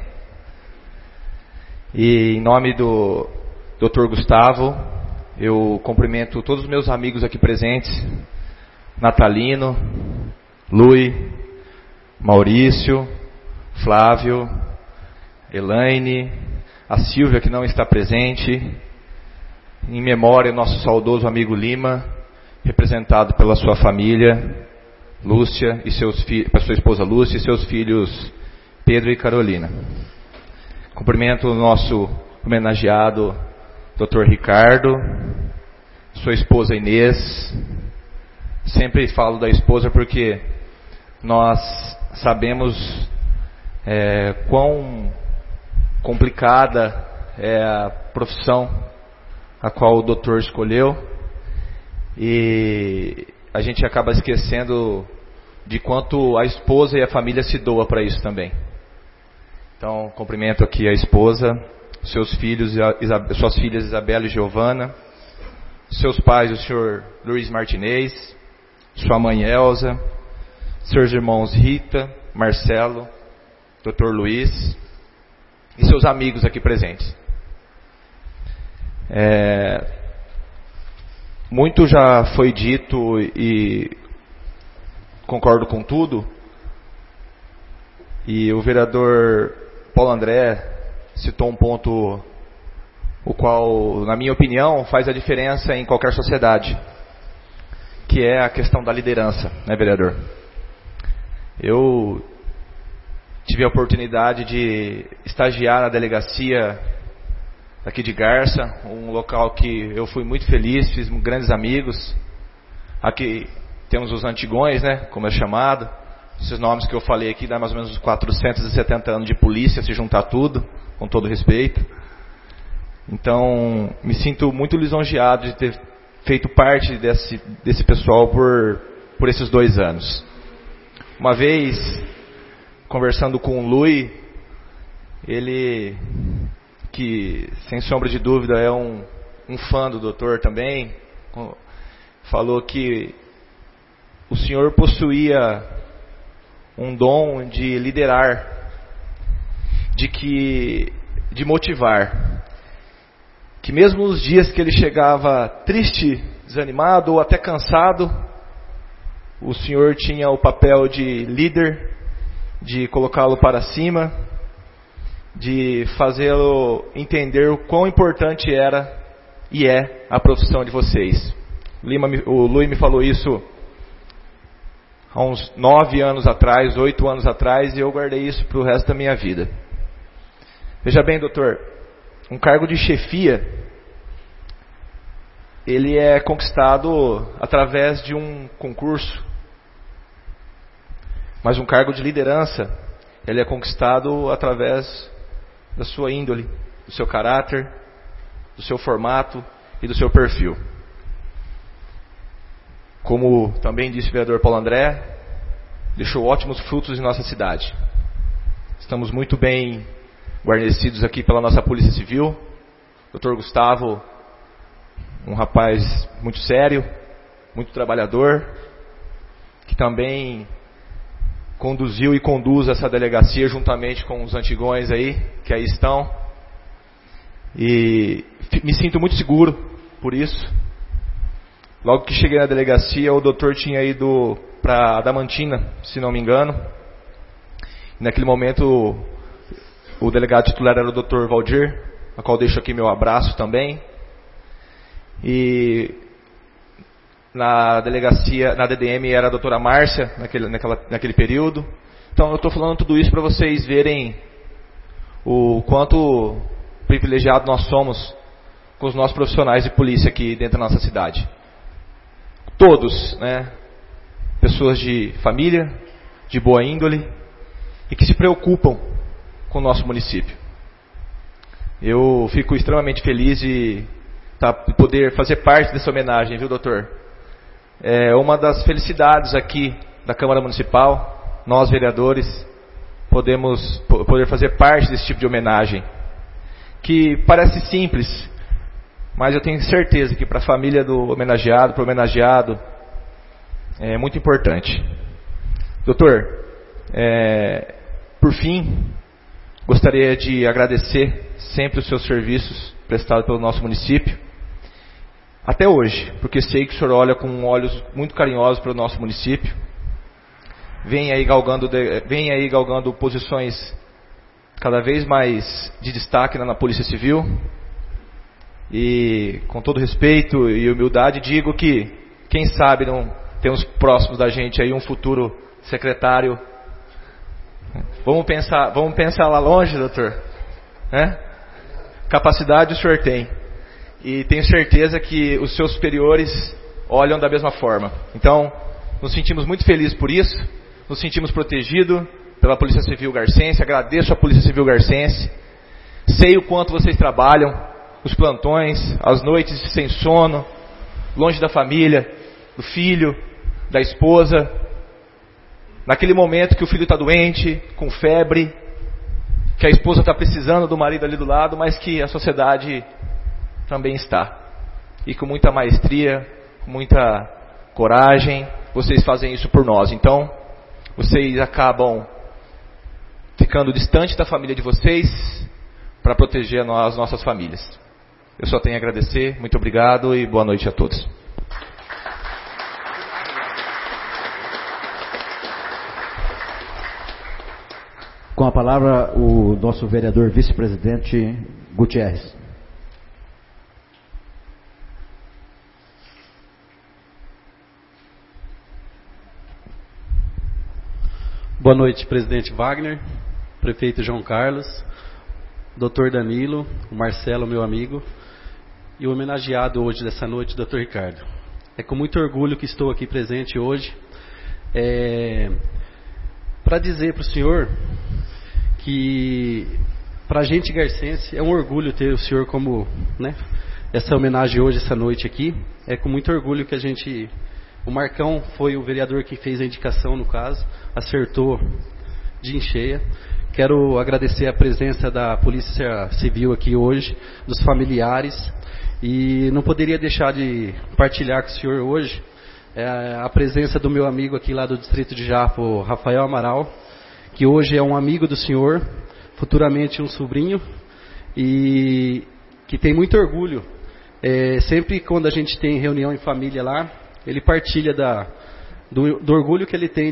Speaker 10: E em nome do Dr. Gustavo, eu cumprimento todos os meus amigos aqui presentes, Natalino, Lui, Maurício, Flávio, Elaine, a Silvia, que não está presente, em memória nosso saudoso amigo Lima, representado pela sua família, Lúcia, e pela sua esposa Lúcia e seus filhos Pedro e Carolina. Cumprimento o nosso homenageado Dr. Ricardo, sua esposa Inês. Sempre falo da esposa porque nós sabemos quão complicada é a profissão a qual o doutor escolheu, e a gente acaba esquecendo de quanto a esposa e a família se doa para isso também. Então, cumprimento aqui a esposa, seus filhos, suas filhas Isabela e Giovana, seus pais, o senhor Luiz Martinez, sua mãe Elza, seus irmãos Rita, Marcelo, Dr. Luiz e seus amigos aqui presentes. Muito já foi dito e concordo com tudo. E o vereador Paulo André citou um ponto o qual, na minha opinião, faz a diferença em qualquer sociedade, que é a questão da liderança, né, vereador? Eu tive a oportunidade de estagiar na delegacia aqui de Garça, um local que eu fui muito feliz, fiz grandes amigos. Aqui temos os antigões, né, como é chamado. Esses nomes que eu falei aqui dá mais ou menos uns 470 anos de polícia, se juntar tudo, com todo respeito. Então, me sinto muito lisonjeado de ter feito parte desse pessoal por esses 2 anos. Uma vez, conversando com o Lui, ele, que sem sombra de dúvida é um fã do doutor também, falou que o senhor possuía um dom de liderar, de motivar, que mesmo nos dias que ele chegava triste, desanimado ou até cansado, o senhor tinha o papel de líder, de colocá-lo para cima, de fazê-lo entender o quão importante era e é a profissão de vocês. O Lui me falou isso há uns 9 anos atrás, 8 anos atrás, e eu guardei isso para o resto da minha vida. Veja bem, doutor, um cargo de chefia, ele é conquistado através de um concurso, mas um cargo de liderança, ele é conquistado através da sua índole, do seu caráter, do seu formato e do seu perfil. Como também disse o vereador Paulo André, deixou ótimos frutos em nossa cidade. Estamos muito bem guarnecidos aqui pela nossa Polícia Civil. Dr. Gustavo, um rapaz muito sério, muito trabalhador, que também conduziu e conduz essa delegacia juntamente com os antigões aí, que aí estão. E me sinto muito seguro por isso. Logo que cheguei na delegacia, o doutor tinha ido para Adamantina, se não me engano. E naquele momento, o delegado titular era o Dr. Valdir, a qual deixo aqui meu abraço também. E na delegacia, na DDM, era a doutora Márcia, naquele período. Então, eu estou falando tudo isso para vocês verem o quanto privilegiado nós somos com os nossos profissionais de polícia aqui dentro da nossa cidade. Todos, né? Pessoas de família, de boa índole e que se preocupam com o nosso município. Eu fico extremamente feliz de poder fazer parte dessa homenagem, viu, doutor? É uma das felicidades aqui da Câmara Municipal, nós vereadores podemos poder fazer parte desse tipo de homenagem, que parece simples, mas eu tenho certeza que para a família do homenageado, para o homenageado, é muito importante. Doutor, por fim, gostaria de agradecer sempre os seus serviços prestados pelo nosso município, até hoje, porque sei que o senhor olha com olhos muito carinhosos para o nosso município, vem aí galgando posições cada vez mais de destaque na Polícia Civil. E com todo respeito e humildade digo que, quem sabe, não temos próximos da gente aí um futuro secretário. Vamos pensar lá longe, doutor. Capacidade o senhor tem. E tenho certeza que os seus superiores olham da mesma forma. Então, nos sentimos muito felizes por isso. Nos sentimos protegidos pela Polícia Civil Garcense. Agradeço à Polícia Civil Garcense. Sei o quanto vocês trabalham, os plantões, as noites sem sono, longe da família, do filho, da esposa. Naquele momento que o filho está doente, com febre, que a esposa está precisando do marido ali do lado, mas que a sociedade também está. E com muita maestria, com muita coragem, vocês fazem isso por nós. Então, vocês acabam ficando distante da família de vocês para proteger as nossas famílias. Eu só tenho a agradecer, muito obrigado e boa noite a todos.
Speaker 1: Com a palavra, o nosso vereador vice-presidente Gutierrez.
Speaker 11: Boa noite, presidente Wagner, prefeito João Carlos, doutor Danilo, o Marcelo, meu amigo, e o homenageado hoje dessa noite, doutor Ricardo. É com muito orgulho que estou aqui presente hoje, para dizer para o senhor que para a gente garcense é um orgulho ter o senhor como, essa homenagem hoje, essa noite aqui. É com muito orgulho que a gente... O Marcão foi o vereador que fez a indicação, no caso, acertou de encheia. Quero agradecer a presença da Polícia Civil aqui hoje, dos familiares, e não poderia deixar de partilhar com o senhor hoje a presença do meu amigo aqui lá do Distrito de Japo, Rafael Amaral, que hoje é um amigo do senhor, futuramente um sobrinho, e que tem muito orgulho. Sempre quando a gente tem reunião em família lá, ele partilha do orgulho que ele tem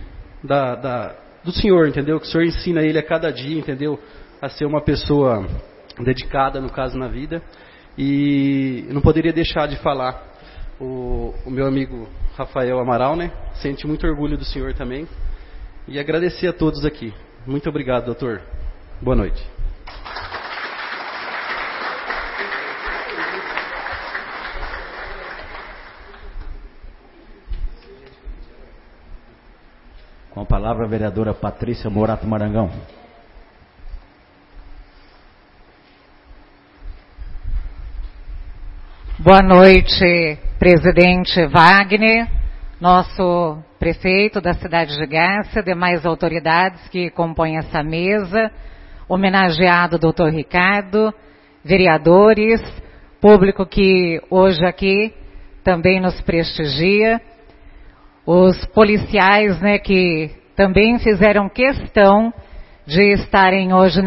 Speaker 11: do senhor, entendeu? Que o senhor ensina ele a cada dia, entendeu? A ser uma pessoa dedicada, no caso, na vida. E não poderia deixar de falar o meu amigo Rafael Amaral, Sente muito orgulho do senhor também. E agradecer a todos aqui. Muito obrigado, doutor. Boa noite.
Speaker 1: Com a palavra, a vereadora Patrícia Morato Marangão.
Speaker 12: Boa noite, presidente Wagner, nosso prefeito da cidade de Gárcia, demais autoridades que compõem essa mesa, homenageado doutor Ricardo, vereadores, público que hoje aqui também nos prestigia, os policiais, que também fizeram questão de estarem hoje,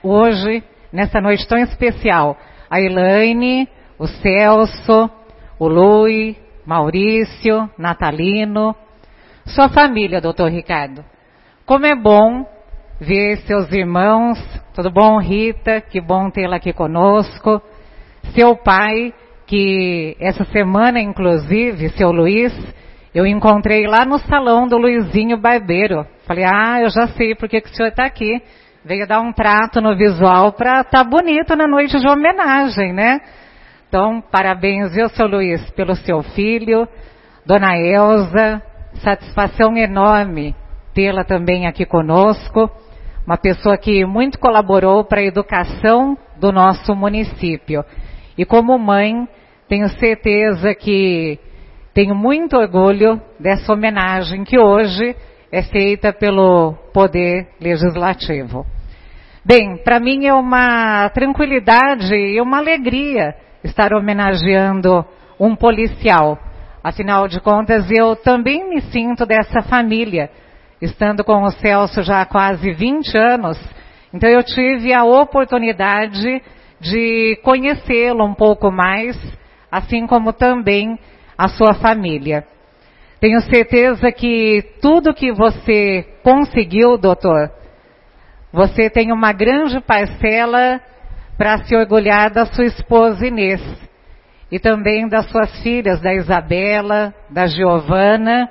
Speaker 12: nessa noite tão especial. A Elaine, o Celso, o Lui, Maurício, Natalino, sua família, doutor Ricardo. Como é bom ver seus irmãos, tudo bom, Rita? Que bom tê-la aqui conosco. Seu pai, que essa semana, inclusive, seu Luiz, eu encontrei lá no salão do Luizinho Barbeiro. Falei, eu já sei por que o senhor está aqui. Veio dar um trato no visual para estar bonito na noite de homenagem, Então, parabéns, viu, seu Luiz, pelo seu filho, dona Elza, satisfação enorme tê-la também aqui conosco, uma pessoa que muito colaborou para a educação do nosso município. E como mãe, tenho certeza que tenho muito orgulho dessa homenagem que hoje é feita pelo Poder Legislativo. Bem, para mim é uma tranquilidade e uma alegria estar homenageando um policial. Afinal de contas, eu também me sinto dessa família, estando com o Celso já há quase 20 anos. Então eu tive a oportunidade de conhecê-lo um pouco mais, assim como também a sua família. Tenho certeza que tudo que você conseguiu, doutor, você tem uma grande parcela para se orgulhar da sua esposa Inês e também das suas filhas, da Isabela, da Giovana,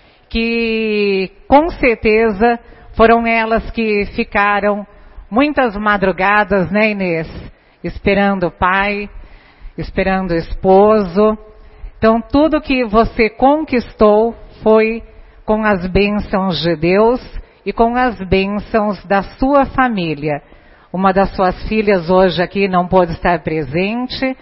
Speaker 12: que com certeza foram elas que ficaram muitas madrugadas, né, Inês? Esperando o pai, esperando o esposo. Então, tudo que você conquistou foi com as bênçãos de Deus e com as bênçãos da sua família. Uma das suas filhas hoje aqui não pôde estar presente,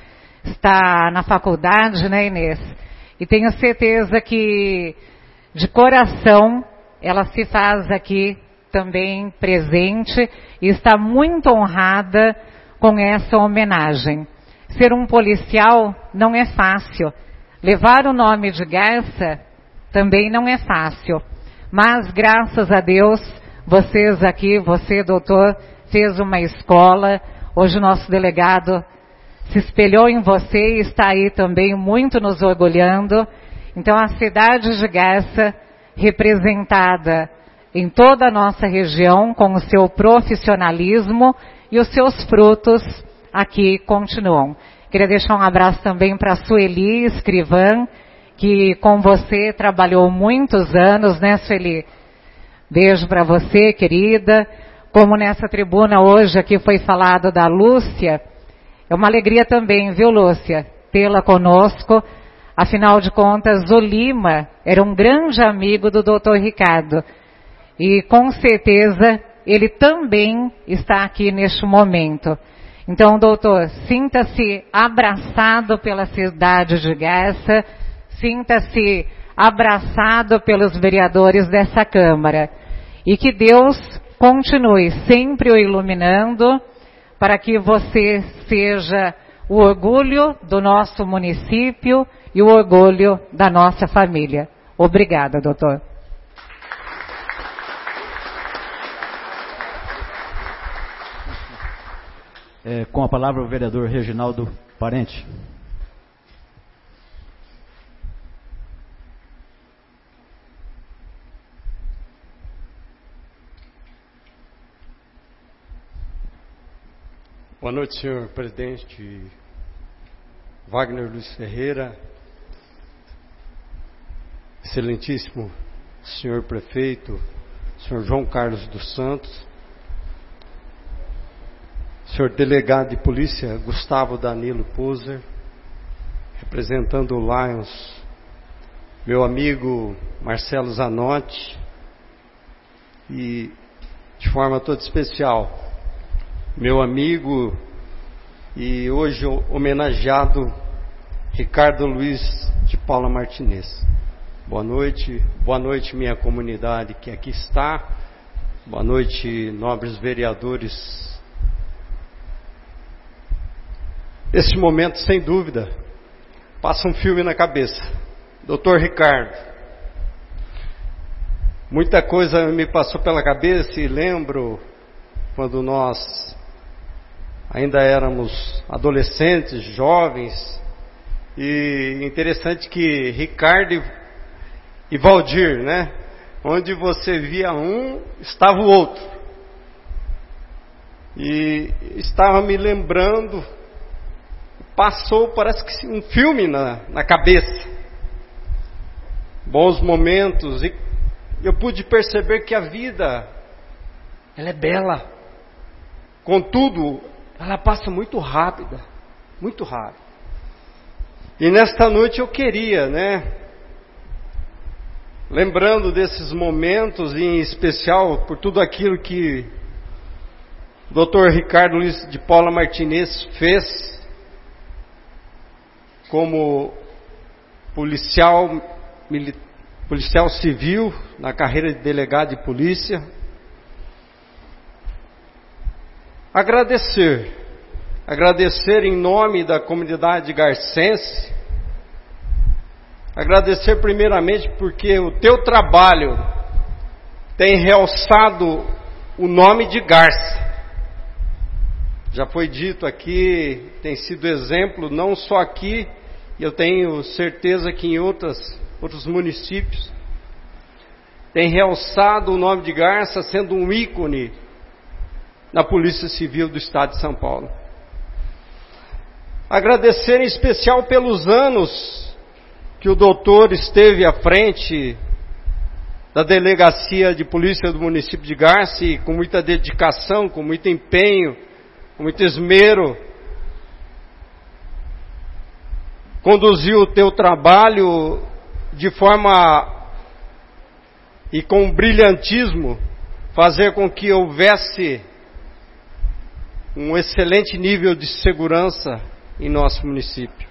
Speaker 12: está na faculdade, né, Inês? E tenho certeza que, de coração, ela se faz aqui também presente e está muito honrada com essa homenagem. Ser um policial não é fácil. Levar o nome de Garça também não é fácil. Mas, graças a Deus, vocês aqui, você, doutor, fez uma escola. Hoje o nosso delegado se espelhou em você e está aí também muito nos orgulhando. Então, a cidade de Garça, representada em toda a nossa região, com o seu profissionalismo e os seus frutos aqui continuam. Queria deixar um abraço também para a Sueli, escrivã, que com você trabalhou muitos anos, né, Sueli? Beijo para você, querida. Como nessa tribuna hoje aqui foi falado da Lúcia, é uma alegria também, viu, Lúcia, tê-la conosco. Afinal de contas, o Lima era um grande amigo do Dr. Ricardo. E com certeza ele também está aqui neste momento. Então, doutor, sinta-se abraçado pela cidade de Garça, sinta-se abraçado pelos vereadores dessa Câmara. E que Deus continue sempre o iluminando para que você seja o orgulho do nosso município e o orgulho da nossa família. Obrigada, doutor.
Speaker 1: Com a palavra o vereador Reginaldo Parente.
Speaker 13: Boa noite, senhor presidente Wagner Luiz Ferreira, excelentíssimo senhor prefeito, senhor João Carlos dos Santos, senhor delegado de polícia Gustavo Danilo Poser, representando o Lions, meu amigo Marcelo Zanotti, e de forma toda especial, meu amigo e hoje homenageado Ricardo Luiz de Paula Martinez. Boa noite minha comunidade que aqui está, boa noite nobres vereadores. Esse momento, sem dúvida, passa um filme na cabeça. Dr. Ricardo, muita coisa me passou pela cabeça e lembro quando nós ainda éramos adolescentes, jovens, e interessante que Ricardo e Valdir, né? Onde você via um, estava o outro. E estava me lembrando, passou, parece que um filme na cabeça. Bons momentos, e eu pude perceber que a vida, ela é bela. Contudo, ela passa muito rápida, muito rápido. E nesta noite eu queria, né, lembrando desses momentos, e em especial por tudo aquilo que o Dr. Ricardo Luiz de Paula Martinez fez como policial civil na carreira de delegado de polícia. Agradecer em nome da comunidade garcense, agradecer primeiramente porque o teu trabalho tem realçado o nome de Garça. Já foi dito aqui, tem sido exemplo não só aqui, e eu tenho certeza que em outros municípios, tem realçado o nome de Garça sendo um ícone na Polícia Civil do Estado de São Paulo. Agradecer em especial pelos anos que o doutor esteve à frente da Delegacia de Polícia do município de Garça, e com muita dedicação, com muito empenho, com muito esmero, conduziu o teu trabalho de forma e com brilhantismo, fazer com que houvesse um excelente nível de segurança em nosso município.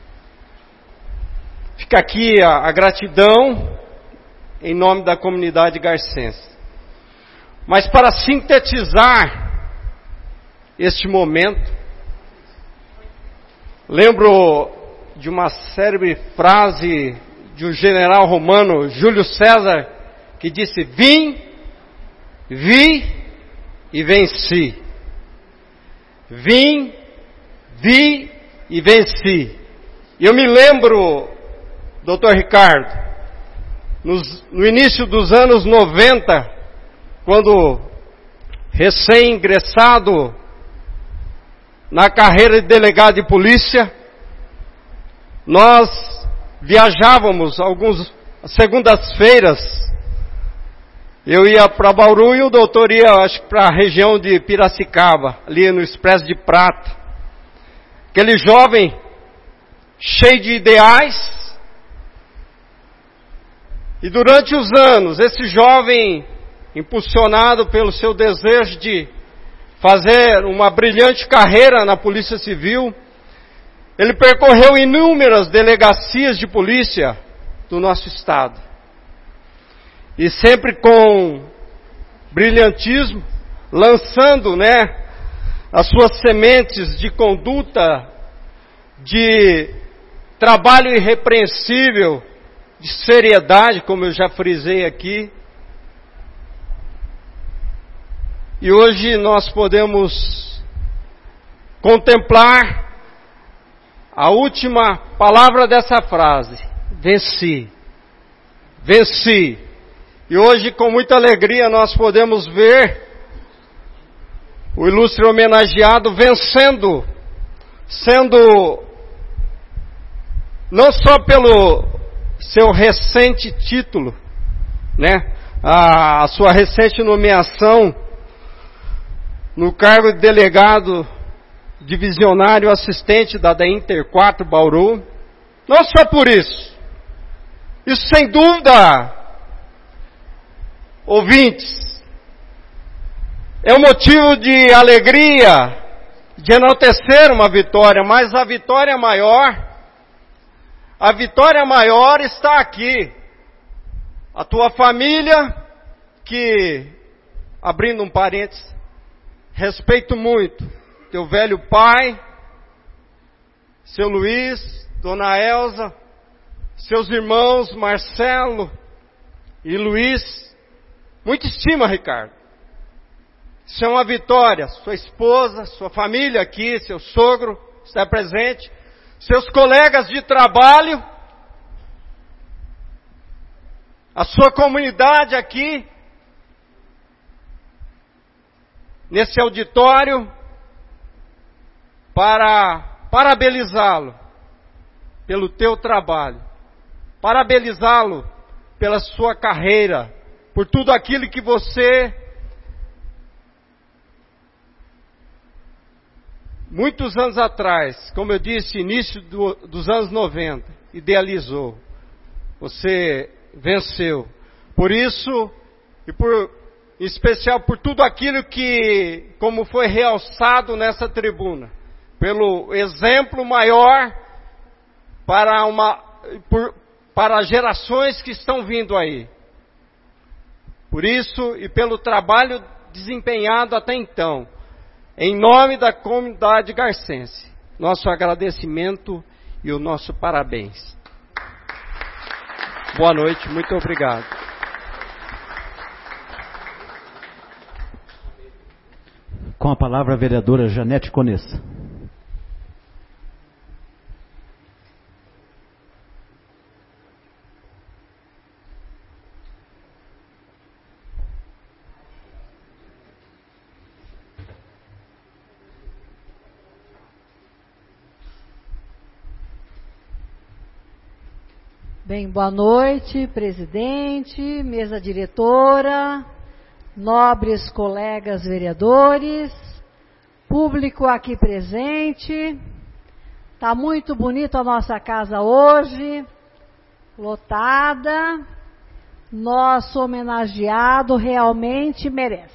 Speaker 13: Fica aqui a gratidão em nome da comunidade garcense. Mas para sintetizar este momento, lembro de uma célebre frase de um general romano, Júlio César, que disse: vim, vi e venci. Vim, vi e venci. E eu me lembro, Dr. Ricardo, no início dos anos 90, quando recém-ingressado na carreira de delegado de polícia, nós viajávamos algumas segundas-feiras. Eu ia para Bauru e o doutor ia, acho que para a região de Piracicaba, ali no Expresso de Prata. Aquele jovem cheio de ideais. E durante os anos, esse jovem, impulsionado pelo seu desejo de fazer uma brilhante carreira na Polícia Civil, ele percorreu inúmeras delegacias de polícia do nosso estado. E sempre com brilhantismo, lançando, as suas sementes de conduta, de trabalho irrepreensível, de seriedade, como eu já frisei aqui. E hoje nós podemos contemplar a última palavra dessa frase: venci. Venci. E hoje, com muita alegria, nós podemos ver o ilustre homenageado vencendo, sendo não só pelo seu recente título, a sua recente nomeação no cargo de delegado divisionário assistente da Inter 4 Bauru, não só por isso. Isso sem dúvida, ouvintes, é um motivo de alegria, de enaltecer uma vitória, mas a vitória maior está aqui. A tua família, que, abrindo um parênteses, respeito muito teu velho pai, seu Luiz, dona Elza, seus irmãos Marcelo e Luiz. Muita estima, Ricardo. Isso é uma vitória. Sua esposa, sua família aqui, seu sogro está presente, seus colegas de trabalho, a sua comunidade aqui, nesse auditório, para parabenizá-lo pelo teu trabalho, parabenizá-lo pela sua carreira, por tudo aquilo que você, muitos anos atrás, como eu disse, início dos anos 90, idealizou. Você venceu. Por isso, e em especial por tudo aquilo que, como foi realçado nessa tribuna, pelo exemplo maior para gerações que estão vindo aí. Por isso, e pelo trabalho desempenhado até então, em nome da comunidade garcense, nosso agradecimento e o nosso parabéns. Boa noite, muito obrigado.
Speaker 1: Com a palavra a vereadora Janete Conessa.
Speaker 14: Bem, boa noite, presidente, mesa diretora, nobres colegas vereadores, público aqui presente. Tá muito bonita a nossa casa hoje, lotada. Nosso homenageado realmente merece.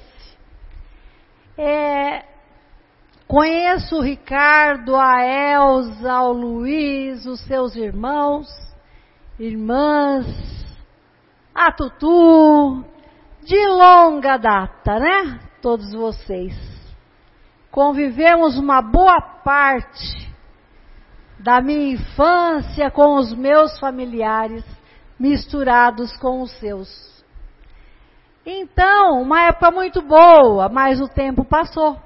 Speaker 14: Conheço o Ricardo, a Elza, o Luiz, os seus irmãos, irmãs, a Tutu, de longa data, né? Todos vocês. Convivemos uma boa parte da minha infância com os meus familiares, misturados com os seus. Então, uma época muito boa, mas o tempo passou.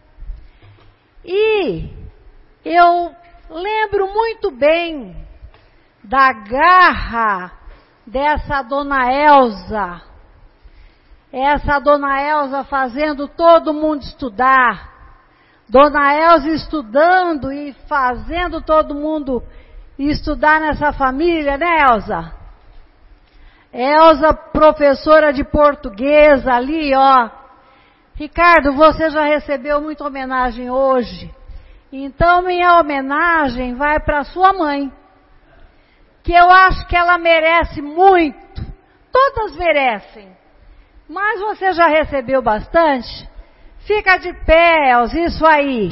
Speaker 14: E eu lembro muito bem da garra dessa dona Elza. Essa dona Elza fazendo todo mundo estudar. Dona Elza estudando e fazendo todo mundo estudar nessa família, né, Elza? Elza, professora de português ali, ó. Ricardo, você já recebeu muita homenagem hoje. Então, minha homenagem vai para sua mãe. Que eu acho que ela merece muito. Todas merecem. Mas você já recebeu bastante? Fica de pé, Elza, isso aí.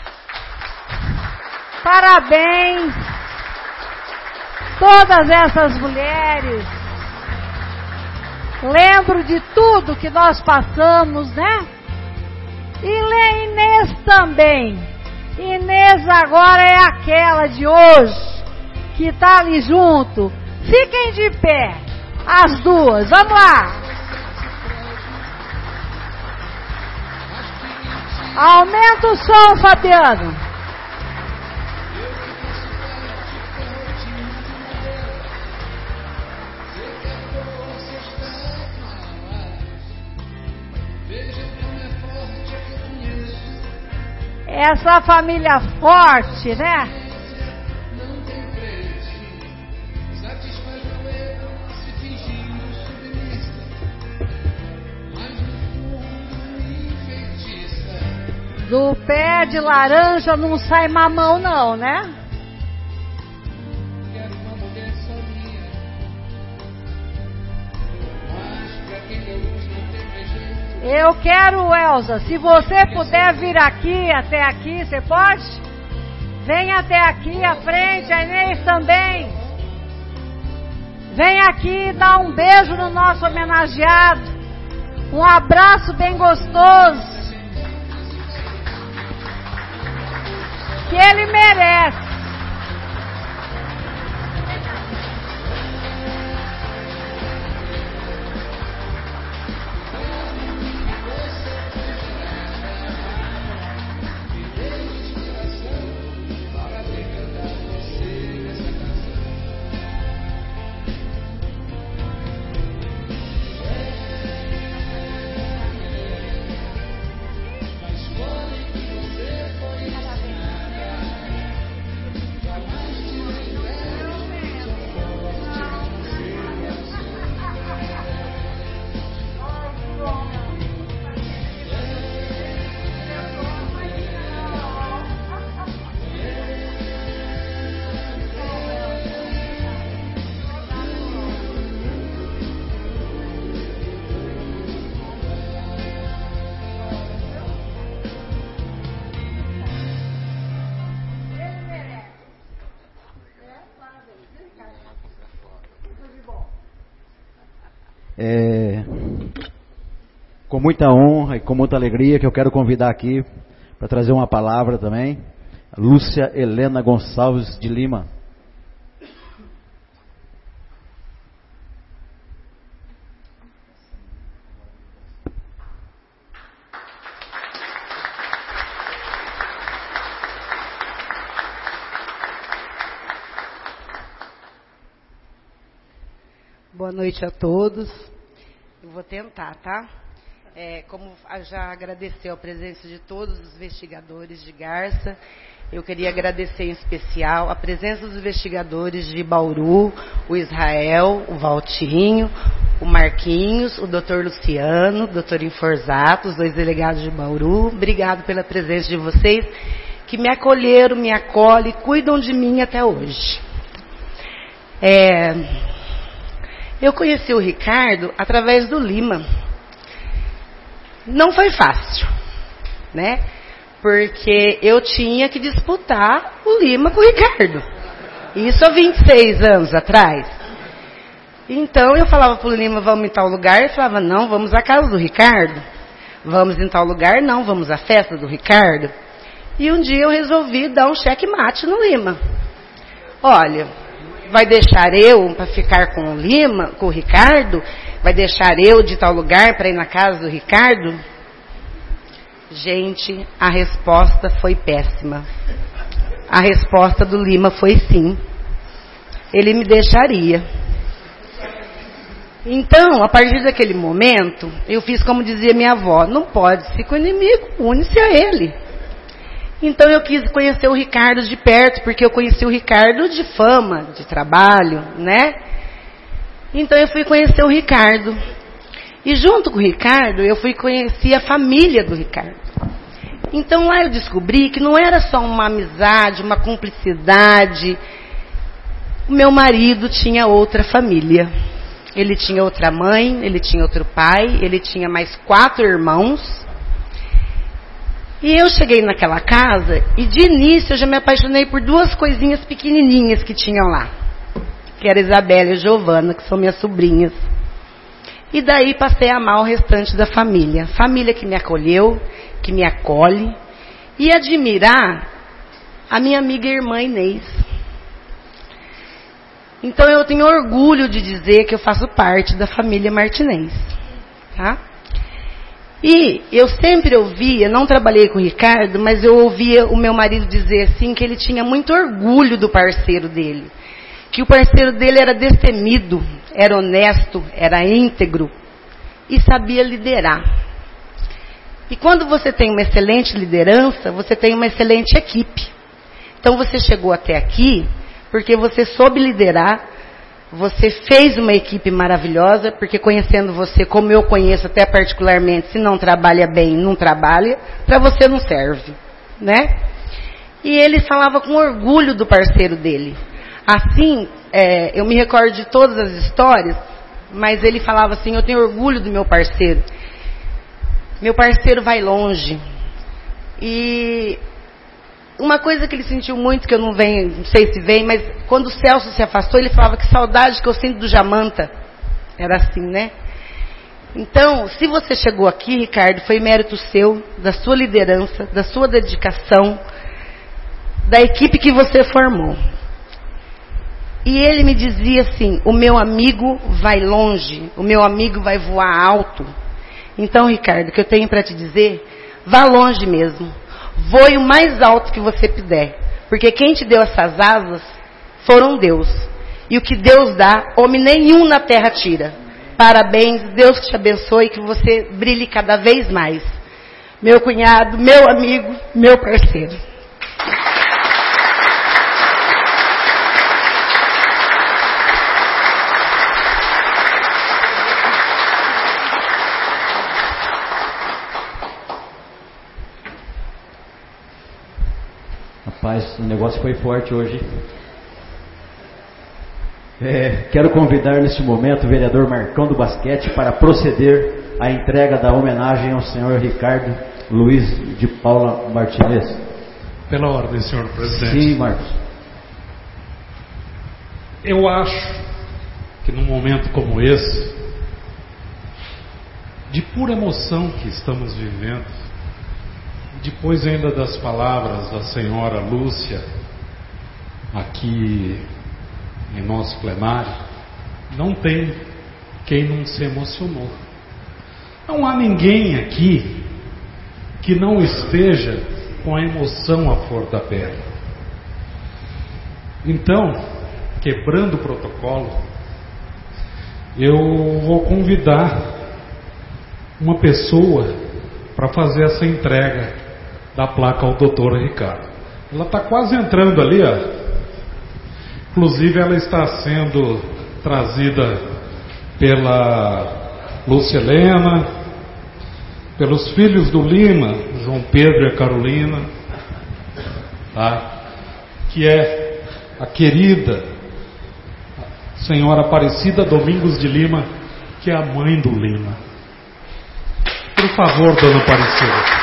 Speaker 14: Parabéns. Todas essas mulheres. Lembro de tudo que nós passamos, né? E Inês também. Inês agora é aquela de hoje, que está ali junto. Fiquem de pé, as duas. Vamos lá. Aumenta o som, Fabiano. Essa família forte, né? Do pé de laranja não sai mamão não, né? Eu quero, Elza, se você puder vir aqui, até aqui, você pode? Vem até aqui à frente, a Inês também. Vem aqui dar um beijo no nosso homenageado. Um abraço bem gostoso. Que ele merece.
Speaker 1: Com muita honra e com muita alegria que eu quero convidar aqui para trazer uma palavra também, Lúcia Helena Gonçalves de Lima.
Speaker 15: Boa noite a todos. Eu vou tentar, tá? Como já agradeceu a presença de todos os investigadores de Garça, eu queria agradecer em especial a presença dos investigadores de Bauru, o Israel, o Valtinho, o Marquinhos, o Dr. Luciano, o Dr. Inforzato, os 2 delegados de Bauru. Obrigado pela presença de vocês, que me acolheram, me acolhem, cuidam de mim até hoje. Eu conheci o Ricardo através do Lima. Não foi fácil, né? Porque eu tinha que disputar o Lima com o Ricardo. Isso há 26 anos atrás. Então eu falava pro Lima, vamos em tal lugar. Ele falava, não, vamos à casa do Ricardo. Vamos em tal lugar, não, vamos à festa do Ricardo. E um dia eu resolvi dar um checkmate no Lima. Olha, vai deixar eu para ficar com o Lima, com o Ricardo? Vai deixar eu de tal lugar para ir na casa do Ricardo? Gente, a resposta foi péssima. A resposta do Lima foi sim. Ele me deixaria. Então, a partir daquele momento, eu fiz como dizia minha avó, não pode ser com o inimigo, une-se a ele. Então eu quis conhecer o Ricardo de perto, porque eu conheci o Ricardo de fama, de trabalho, né? Então eu fui conhecer o Ricardo. E junto com o Ricardo, eu fui conhecer a família do Ricardo. Então lá eu descobri que não era só uma amizade, uma cumplicidade. O meu marido tinha outra família. Ele tinha outra mãe, ele tinha outro pai, ele tinha mais 4 irmãos. E eu cheguei naquela casa e de início eu já me apaixonei por 2 coisinhas pequenininhas que tinham lá. Que era Isabela e Giovana, que são minhas sobrinhas. E daí passei a amar o restante da família. Família que me acolheu, que me acolhe. E admirar a minha amiga e irmã Inês. Então eu tenho orgulho de dizer que eu faço parte da família Martinez. Tá? E eu sempre ouvia, não trabalhei com o Ricardo, mas eu ouvia o meu marido dizer assim que ele tinha muito orgulho do parceiro dele. Que o parceiro dele era destemido, era honesto, era íntegro e sabia liderar. E quando você tem uma excelente liderança, você tem uma excelente equipe. Então você chegou até aqui porque você soube liderar, você fez uma equipe maravilhosa, porque conhecendo você como eu conheço até particularmente, se não trabalha bem, não trabalha, para você não serve, né? E ele falava com orgulho do parceiro dele. Assim, eu me recordo de todas as histórias, mas ele falava assim, eu tenho orgulho do meu parceiro. Meu parceiro vai longe. E uma coisa que ele sentiu muito, que eu não sei se vem, mas quando o Celso se afastou, ele falava que saudade que eu sinto do Jamanta. Era assim, né? Então, se você chegou aqui, Ricardo, foi mérito seu, da sua liderança, da sua dedicação, da equipe que você formou. E ele me dizia assim, o meu amigo vai longe, o meu amigo vai voar alto. Então, Ricardo, o que eu tenho para te dizer, vá longe mesmo. Voe o mais alto que você puder. Porque quem te deu essas asas foram Deus. E o que Deus dá, homem nenhum na terra tira. Parabéns, Deus te abençoe e que você brilhe cada vez mais. Meu cunhado, meu amigo, meu parceiro.
Speaker 1: Rapaz, o negócio foi forte hoje. Quero convidar neste momento o vereador Marcão do Basquete para proceder à entrega da homenagem ao senhor Ricardo Luiz de Paula Martinez.
Speaker 4: Pela ordem, senhor presidente.
Speaker 1: Sim, Marcos.
Speaker 4: Eu acho que num momento como esse, de pura emoção que estamos vivendo, depois ainda das palavras da senhora Lúcia, aqui em nosso plenário, não tem quem não se emocionou. Não há ninguém aqui que não esteja com a emoção à flor da pele. Então, quebrando o protocolo, eu vou convidar uma pessoa para fazer essa entrega da placa ao doutor Ricardo. Ela está quase entrando ali, ó. Inclusive ela está sendo trazida pela Lúcia Helena, pelos filhos do Lima, João Pedro e a Carolina, tá? Que é a querida senhora Aparecida Domingos de Lima, que é a mãe do Lima. Por favor, dona Aparecida.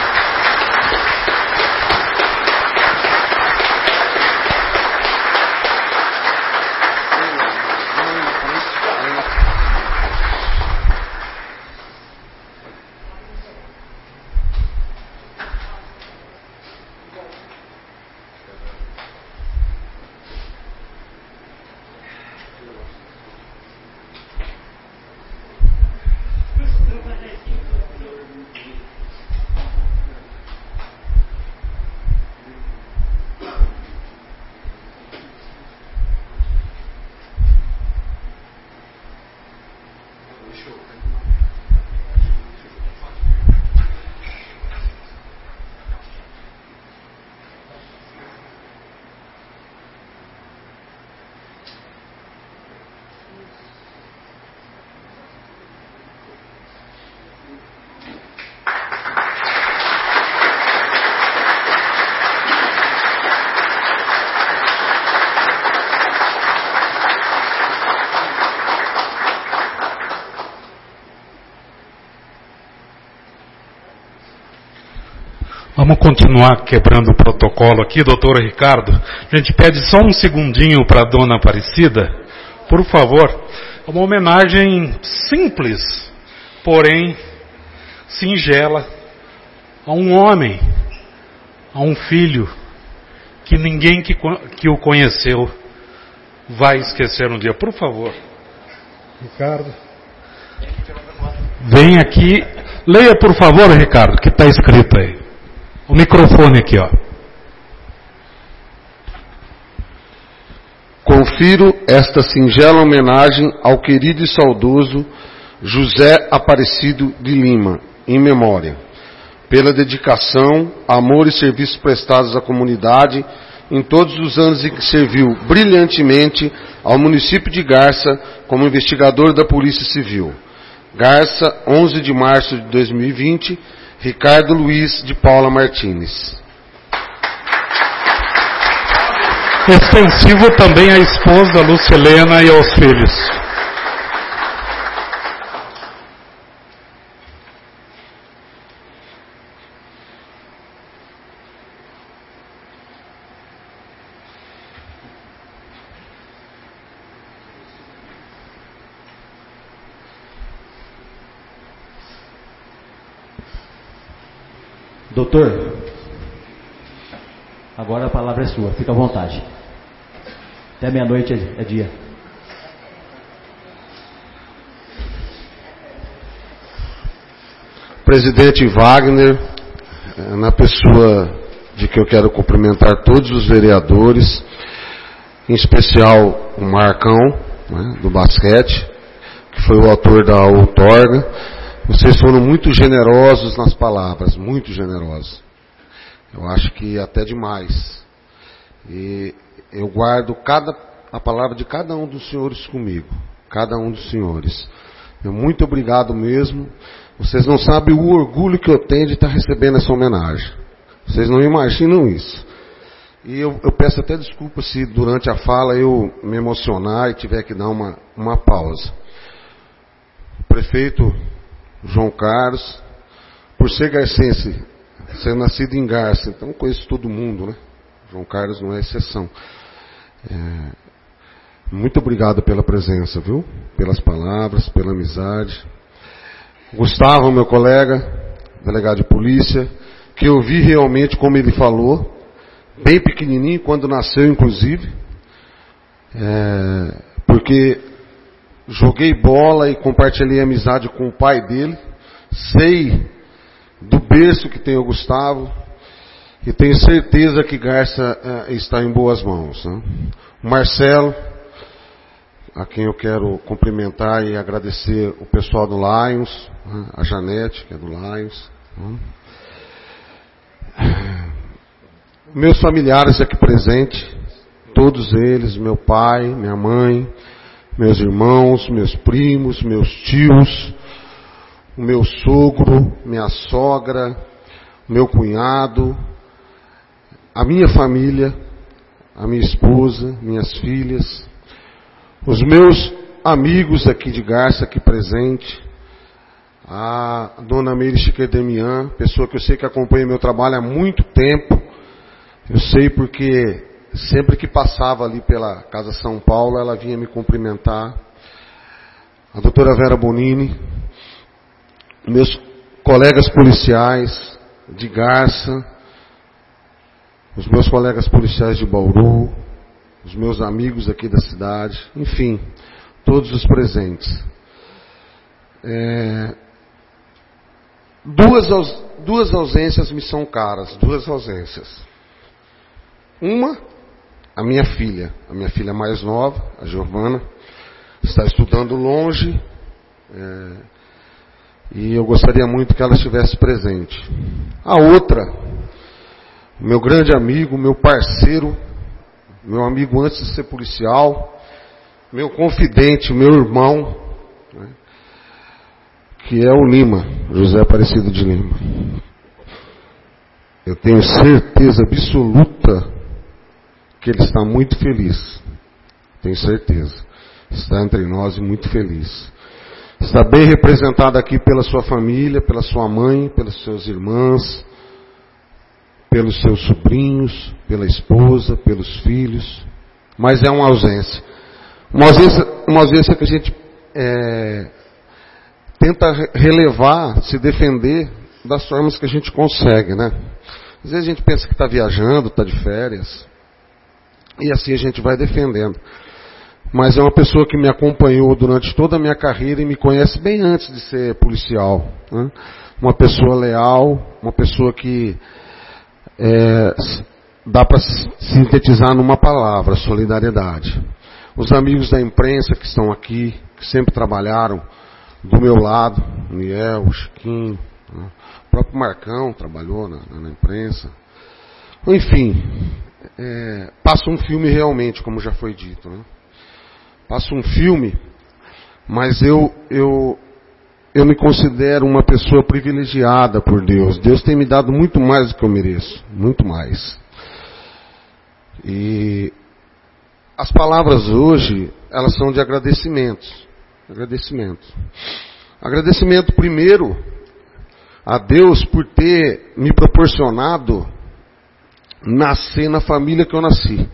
Speaker 4: Vamos continuar quebrando o protocolo aqui, doutor Ricardo. A gente pede só um segundinho para a dona Aparecida, por favor. É uma homenagem simples, porém singela, a um homem, a um filho, que ninguém que o conheceu vai esquecer um dia. Por favor, Ricardo. Vem aqui, leia por favor, Ricardo, que está escrito aí. O microfone aqui, ó.
Speaker 16: Confiro esta singela homenagem ao querido e saudoso José Aparecido de Lima, em memória, pela dedicação, amor e serviços prestados à comunidade em todos os anos em que serviu brilhantemente ao município de Garça como investigador da Polícia Civil. Garça, 11 de março de 2020, Ricardo Luiz de Paula Martins.
Speaker 4: Extensivo também à esposa Lúcia Helena e aos filhos.
Speaker 1: Doutor, agora a palavra é sua, fica à vontade. Até meia-noite é dia.
Speaker 16: Presidente Wagner, na pessoa de que eu quero cumprimentar todos os vereadores, em especial o Marcão, né, do basquete, que foi o autor da outorga. Vocês foram muito generosos nas palavras, muito generosos. Eu acho que até demais. E eu guardo a palavra de cada um dos senhores comigo. Cada um dos senhores. Muito obrigado mesmo. Vocês não sabem o orgulho que eu tenho de estar recebendo essa homenagem. Vocês não imaginam isso. E eu peço até desculpa se durante a fala eu me emocionar e tiver que dar uma pausa. O prefeito João Carlos, por ser garcense, ser nascido em Garça, então conheço todo mundo, né? João Carlos não é exceção. Muito obrigado pela presença, viu? Pelas palavras, pela amizade. Gustavo, meu colega, delegado de polícia, que eu vi realmente como ele falou, bem pequenininho, quando nasceu inclusive, porque joguei bola e compartilhei amizade com o pai dele. Sei do berço que tem o Gustavo e tenho certeza que Garça está em boas mãos, né? O Marcelo, a quem eu quero cumprimentar e agradecer o pessoal do Lions, a Janete, que é do Lions. Meus familiares aqui presentes, todos eles, meu pai, minha mãe, meus irmãos, meus primos, meus tios, o meu sogro, minha sogra, meu cunhado, a minha família, a minha esposa, minhas filhas, os meus amigos aqui de Garça, aqui presente, a dona Meire Chiquedemian, pessoa que eu sei que acompanha meu trabalho há muito tempo, eu sei porque sempre que passava ali pela Casa São Paulo, ela vinha me cumprimentar, a doutora Vera Bonini, meus colegas policiais de Garça, os meus colegas policiais de Bauru, os meus amigos aqui da cidade, enfim, todos os presentes. Duas ausências me são caras, duas ausências. Uma, a minha filha mais nova, a Giovana, está estudando longe, e eu gostaria muito que ela estivesse presente. A outra, meu grande amigo, meu parceiro, meu amigo antes de ser policial, meu confidente, meu irmão, que é o Lima, José Aparecido de Lima. Eu tenho certeza absoluta que ele está muito feliz. Tenho certeza. Está entre nós e muito feliz. Está bem representado aqui pela sua família, pela sua mãe, pelas suas irmãs, pelos seus sobrinhos, pela esposa, pelos filhos. Mas é uma ausência. Uma ausência que a gente tenta relevar, se defender das formas que a gente consegue, né? Às vezes a gente pensa que está viajando, está de férias, e assim a gente vai defendendo. Mas é uma pessoa que me acompanhou durante toda a minha carreira e me conhece bem antes de ser policial, né? Uma pessoa leal, uma pessoa que dá para sintetizar numa palavra: solidariedade. Os amigos da imprensa que estão aqui, que sempre trabalharam do meu lado, o Niel, o Chiquinho, né? O próprio Marcão trabalhou na imprensa. Enfim, passa um filme realmente, como já foi dito, né? Passa um filme, mas eu me considero uma pessoa privilegiada por Deus. Deus tem me dado muito mais do que eu mereço, muito mais. E as palavras hoje, elas são de agradecimentos. Agradecimento primeiro a Deus por ter me proporcionado nascer na família que eu nasci.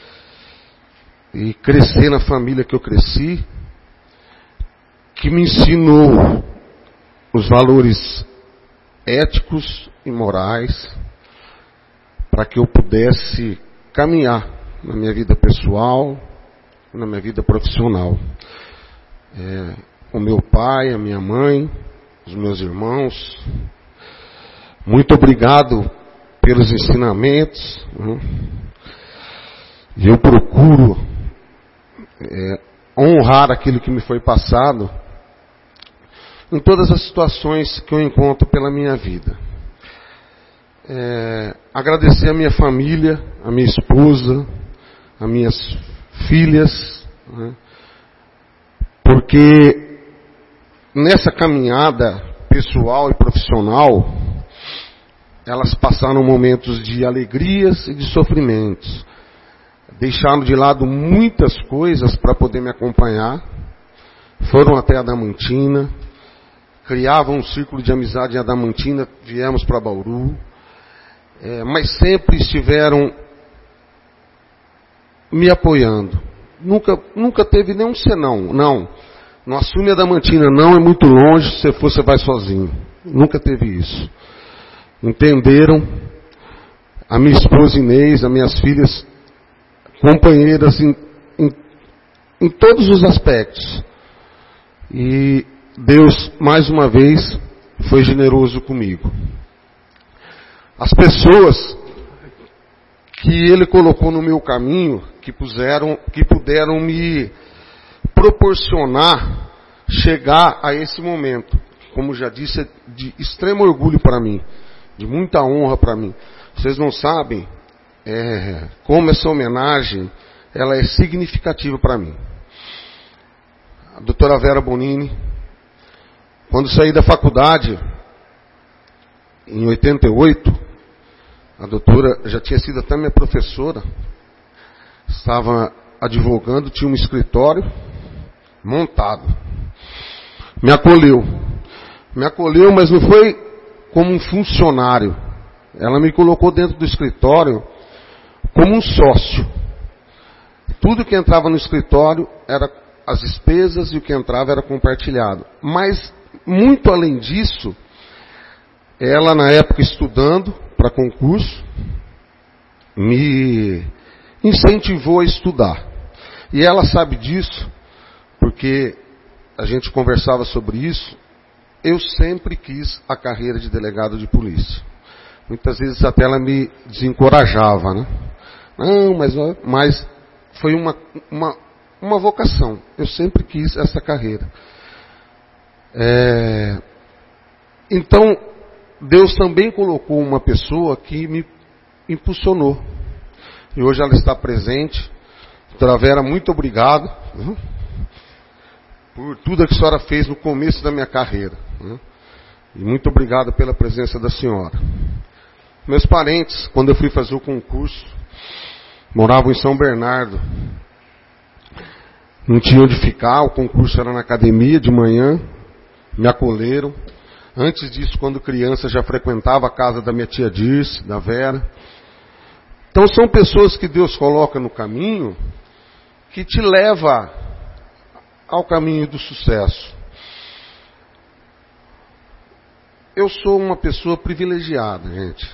Speaker 16: E crescer na família que eu cresci, que me ensinou os valores éticos e morais para que eu pudesse caminhar na minha vida pessoal, na minha vida profissional. O meu pai, a minha mãe, os meus irmãos, muito obrigado pelos ensinamentos. E eu procuro honrar aquilo que me foi passado em todas as situações que eu encontro pela minha vida. Agradecer a minha família, a minha esposa, as minhas filhas, né? Porque nessa caminhada pessoal e profissional, elas passaram momentos de alegrias e de sofrimentos. Deixaram de lado muitas coisas para poder me acompanhar. Foram até Adamantina, criavam um círculo de amizade em Adamantina, viemos para Bauru, mas sempre estiveram me apoiando. Nunca teve nenhum senão. Não assume Adamantina, não, é muito longe, se for você vai sozinho. Nunca teve isso. Entenderam? A minha esposa Inês, as minhas filhas, companheiras em todos os aspectos. E Deus, mais uma vez, foi generoso comigo. As pessoas que Ele colocou no meu caminho, que puderam me proporcionar chegar a esse momento. Como já disse, é de extremo orgulho para mim, de muita honra para mim. Vocês não sabem como essa homenagem ela é significativa para mim. A doutora Vera Bonini, quando saí da faculdade, em 88, a doutora já tinha sido até minha professora, estava advogando, tinha um escritório montado. Me acolheu, mas não foi como um funcionário. Ela me colocou dentro do escritório como um sócio. Tudo que entrava no escritório era as despesas e o que entrava era compartilhado. Mas, muito além disso, ela na época estudando para concurso, me incentivou a estudar. E ela sabe disso, porque a gente conversava sobre isso. Eu sempre quis a carreira de delegado de polícia. Muitas vezes até ela me desencorajava, né? Não, mas foi uma vocação. Eu sempre quis essa carreira. Então, Deus também colocou uma pessoa que me impulsionou. E hoje ela está presente. Doutora Vera, muito obrigado por tudo que a senhora fez no começo da minha carreira. E muito obrigado pela presença da senhora. Meus parentes, quando eu fui fazer o concurso, moravam em São Bernardo. Não tinha onde ficar, o concurso era na academia de manhã. Me acolheram. Antes disso, quando criança, já frequentava a casa da minha tia Dirce, da Vera. Então são pessoas que Deus coloca no caminho, que te leva ao caminho do sucesso. Eu sou uma pessoa privilegiada, gente.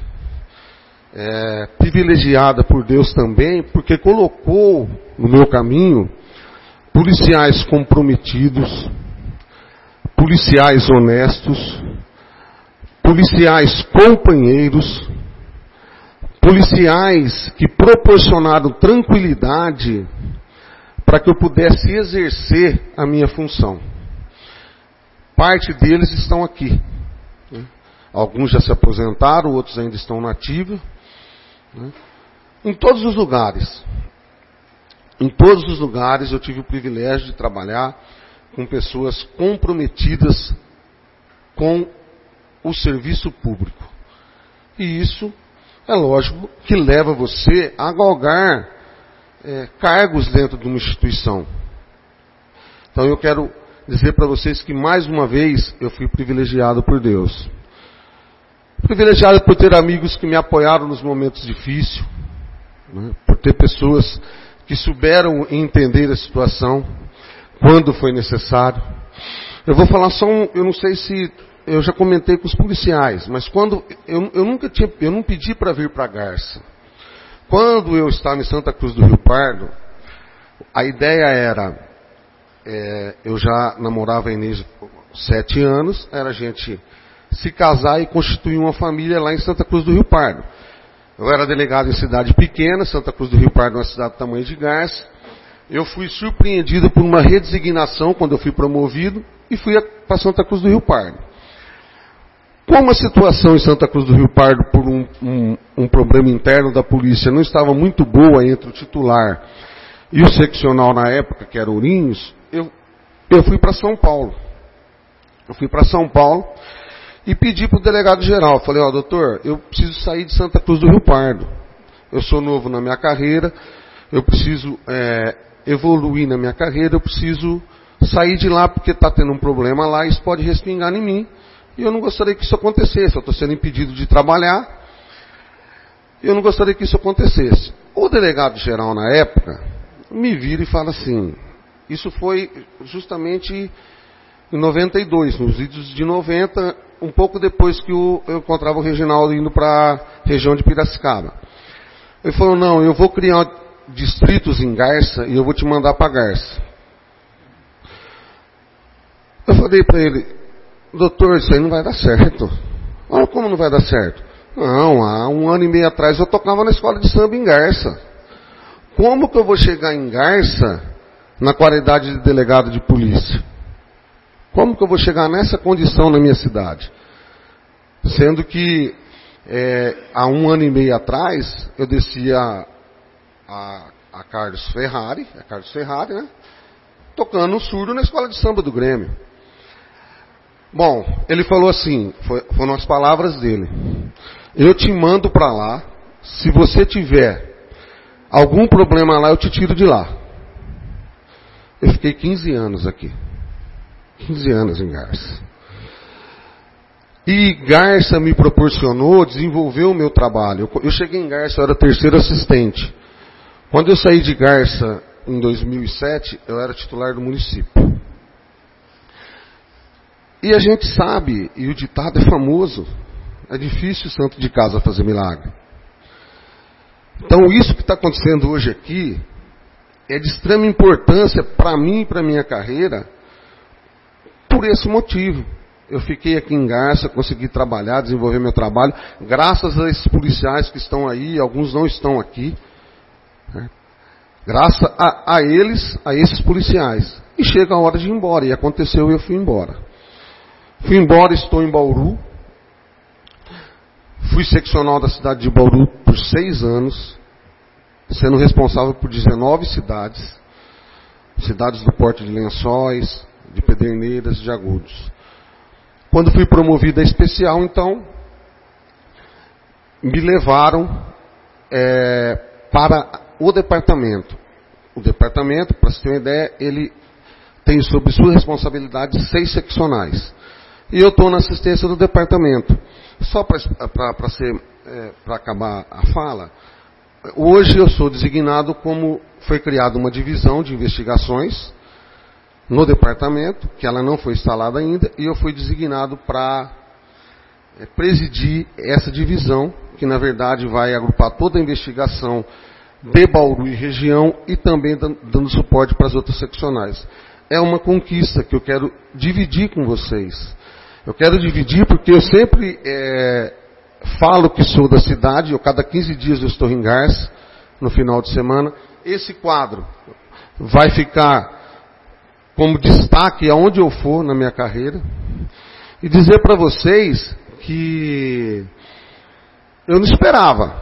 Speaker 16: Privilegiada por Deus também, porque colocou no meu caminho policiais comprometidos, policiais honestos, policiais companheiros, policiais que proporcionaram tranquilidade para que eu pudesse exercer a minha função. Parte deles estão aqui. Alguns já se aposentaram, outros ainda estão na ativa. Em todos os lugares. Em todos os lugares eu tive o privilégio de trabalhar com pessoas comprometidas com o serviço público. E isso, é lógico, que leva você a galgar cargos dentro de uma instituição. Então eu quero dizer para vocês que mais uma vez eu fui privilegiado por Deus. Privilegiado por ter amigos que me apoiaram nos momentos difíceis, por ter pessoas que souberam entender a situação quando foi necessário. Eu vou falar só eu não sei se eu já comentei com os policiais, mas quando eu não pedi para vir para Garça. Quando eu estava em Santa Cruz do Rio Pardo, a ideia era, eu já namorava a Inês há 7 anos, era a gente se casar e constituir uma família lá em Santa Cruz do Rio Pardo. Eu era delegado em cidade pequena, Santa Cruz do Rio Pardo é uma cidade do tamanho de Garça. Eu fui surpreendido por uma redesignação quando eu fui promovido e fui para Santa Cruz do Rio Pardo. Como a situação em Santa Cruz do Rio Pardo, por um problema interno da polícia, não estava muito boa entre o titular e o seccional na época, que era Ourinhos, eu fui para São Paulo. Eu fui para São Paulo e pedi para o delegado-geral. Falei, doutor, eu preciso sair de Santa Cruz do Rio Pardo. Eu sou novo na minha carreira, eu preciso evoluir na minha carreira, eu preciso sair de lá porque está tendo um problema lá e isso pode respingar em mim. E eu não gostaria que isso acontecesse. Eu estou sendo impedido de trabalhar. Eu não gostaria que isso acontecesse. O delegado-geral, na época, me vira e fala assim... Isso foi justamente em 92, nos idos de 90, um pouco depois que eu encontrava o Reginaldo indo para a região de Piracicaba. Ele falou, não, eu vou criar distritos em Garça e eu vou te mandar para Garça. Eu falei para ele... Doutor, isso aí não vai dar certo. Como não vai dar certo? Não, há 1 ano e meio atrás eu tocava na escola de samba em Garça. Como que eu vou chegar em Garça na qualidade de delegado de polícia. Como que eu vou chegar nessa condição na minha cidade? Sendo que há 1 ano e meio atrás eu descia a Carlos Ferrari, né? Tocando um surdo na escola de samba do Grêmio. Bom, ele falou assim, foram as palavras dele: eu te mando para lá, se você tiver algum problema lá, eu te tiro de lá. Eu fiquei 15 anos aqui. 15 anos em Garça. E Garça me proporcionou, desenvolveu o meu trabalho. Eu cheguei em Garça, eu era 3º assistente. Quando eu saí de Garça em 2007, eu era titular do município. E a gente sabe, e o ditado é famoso, é difícil o santo de casa fazer milagre. Então isso que está acontecendo hoje aqui é de extrema importância para mim e para a minha carreira, por esse motivo. Eu fiquei aqui em Garça, consegui trabalhar, desenvolver meu trabalho, graças a esses policiais que estão aí, alguns não estão aqui, né? Graças a eles, a esses policiais. E chega a hora de ir embora, e aconteceu e eu fui embora. Fui embora, estou em Bauru. Fui seccional da cidade de Bauru por 6 anos, sendo responsável por 19 cidades. Cidades do Porto de Lençóis, de Pederneiras, de Agudos. Quando fui promovido a especial, então, me levaram para o departamento. O departamento, para você ter uma ideia, ele tem sob sua responsabilidade 6 seccionais. E eu estou na assistência do departamento. Só para acabar a fala, hoje eu sou designado como foi criada uma divisão de investigações no departamento, que ela não foi instalada ainda, e eu fui designado para presidir essa divisão, que na verdade vai agrupar toda a investigação de Bauru e região e também dando suporte para as outras seccionais. É uma conquista que eu quero dividir com vocês. Eu quero dividir porque eu sempre falo que sou da cidade, eu cada 15 dias eu estou em Garça, no final de semana. Esse quadro vai ficar como destaque aonde eu for na minha carreira. E dizer para vocês que eu não esperava.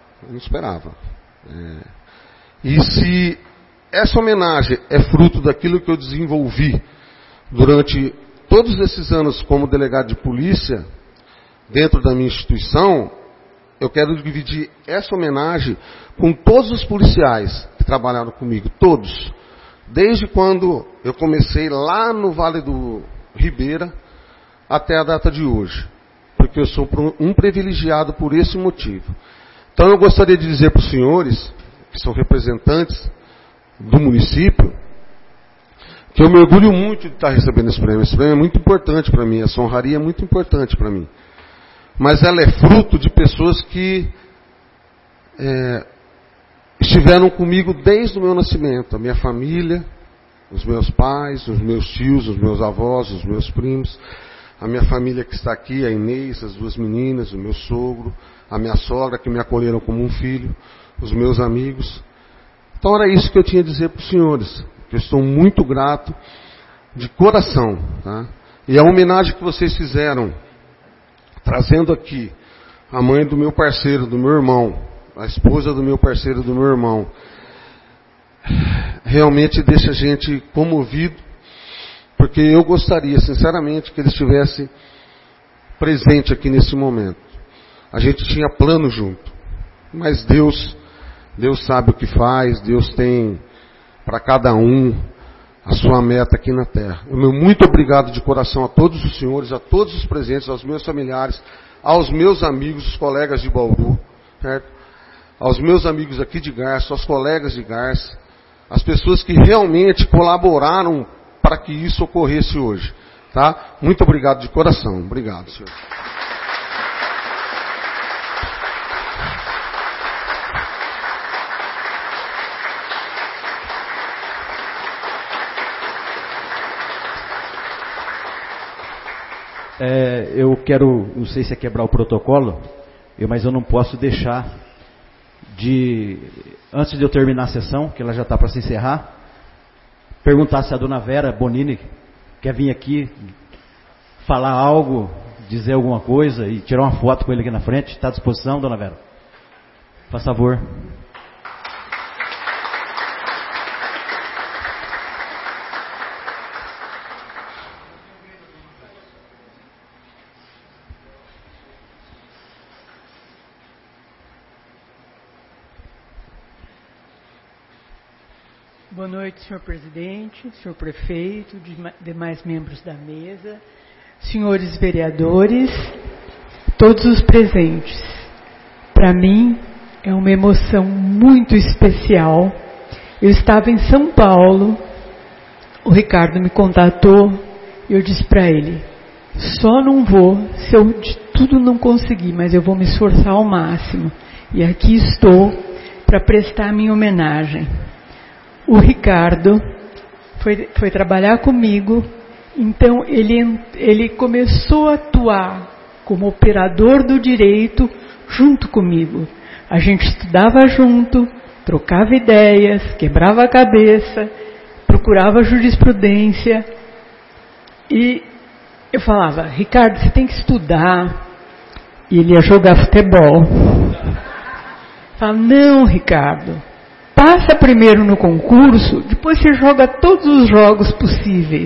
Speaker 16: E se essa homenagem é fruto daquilo que eu desenvolvi durante todos esses anos como delegado de polícia, dentro da minha instituição, eu quero dividir essa homenagem com todos os policiais que trabalharam comigo, todos. Desde quando eu comecei lá no Vale do Ribeira até a data de hoje. Porque eu sou um privilegiado por esse motivo. Então eu gostaria de dizer para os senhores, que são representantes do município, que eu me orgulho muito de estar recebendo esse prêmio. Esse prêmio é muito importante para mim, essa honraria é muito importante para mim. Mas ela é fruto de pessoas que estiveram comigo desde o meu nascimento. A minha família, os meus pais, os meus tios, os meus avós, os meus primos. A minha família que está aqui, a Inês, as 2 meninas, o meu sogro, a minha sogra que me acolheram como um filho, os meus amigos. Então era isso que eu tinha a dizer para os senhores. Eu estou muito grato de coração. Tá? E a homenagem que vocês fizeram, trazendo aqui a mãe do meu parceiro, do meu irmão, a esposa do meu parceiro, do meu irmão, realmente deixa a gente comovido, porque eu gostaria, sinceramente, que ele estivesse presente aqui nesse momento. A gente tinha plano junto, mas Deus sabe o que faz, Deus tem para cada um a sua meta aqui na terra. Meu muito obrigado de coração a todos os senhores, a todos os presentes, aos meus familiares, aos meus amigos, os colegas de Bauru, certo? Aos meus amigos aqui de Garça, aos colegas de Garça, as pessoas que realmente colaboraram para que isso ocorresse hoje. Tá? Muito obrigado de coração. Obrigado, senhor.
Speaker 1: Eu quero, não sei se é quebrar o protocolo, mas eu não posso deixar de, antes de eu terminar a sessão, que ela já está para se encerrar, perguntar se a dona Vera Bonini quer vir aqui falar algo, dizer alguma coisa e tirar uma foto com ele aqui na frente. Está à disposição, dona Vera? Faz favor.
Speaker 17: Boa noite, senhor presidente, senhor prefeito, demais membros da mesa, senhores vereadores, todos os presentes. Para mim é uma emoção muito especial. Eu estava em São Paulo, o Ricardo me contatou e eu disse para ele: só não vou se eu de tudo não conseguir, mas eu vou me esforçar ao máximo. E aqui estou para prestar minha homenagem. O Ricardo foi trabalhar comigo, então ele começou a atuar como operador do direito junto comigo. A gente estudava junto, trocava ideias, quebrava a cabeça, procurava jurisprudência. E eu falava: Ricardo, você tem que estudar. E ele ia jogar futebol. Eu falava: não, Ricardo. Passa primeiro no concurso, depois você joga todos os jogos possíveis.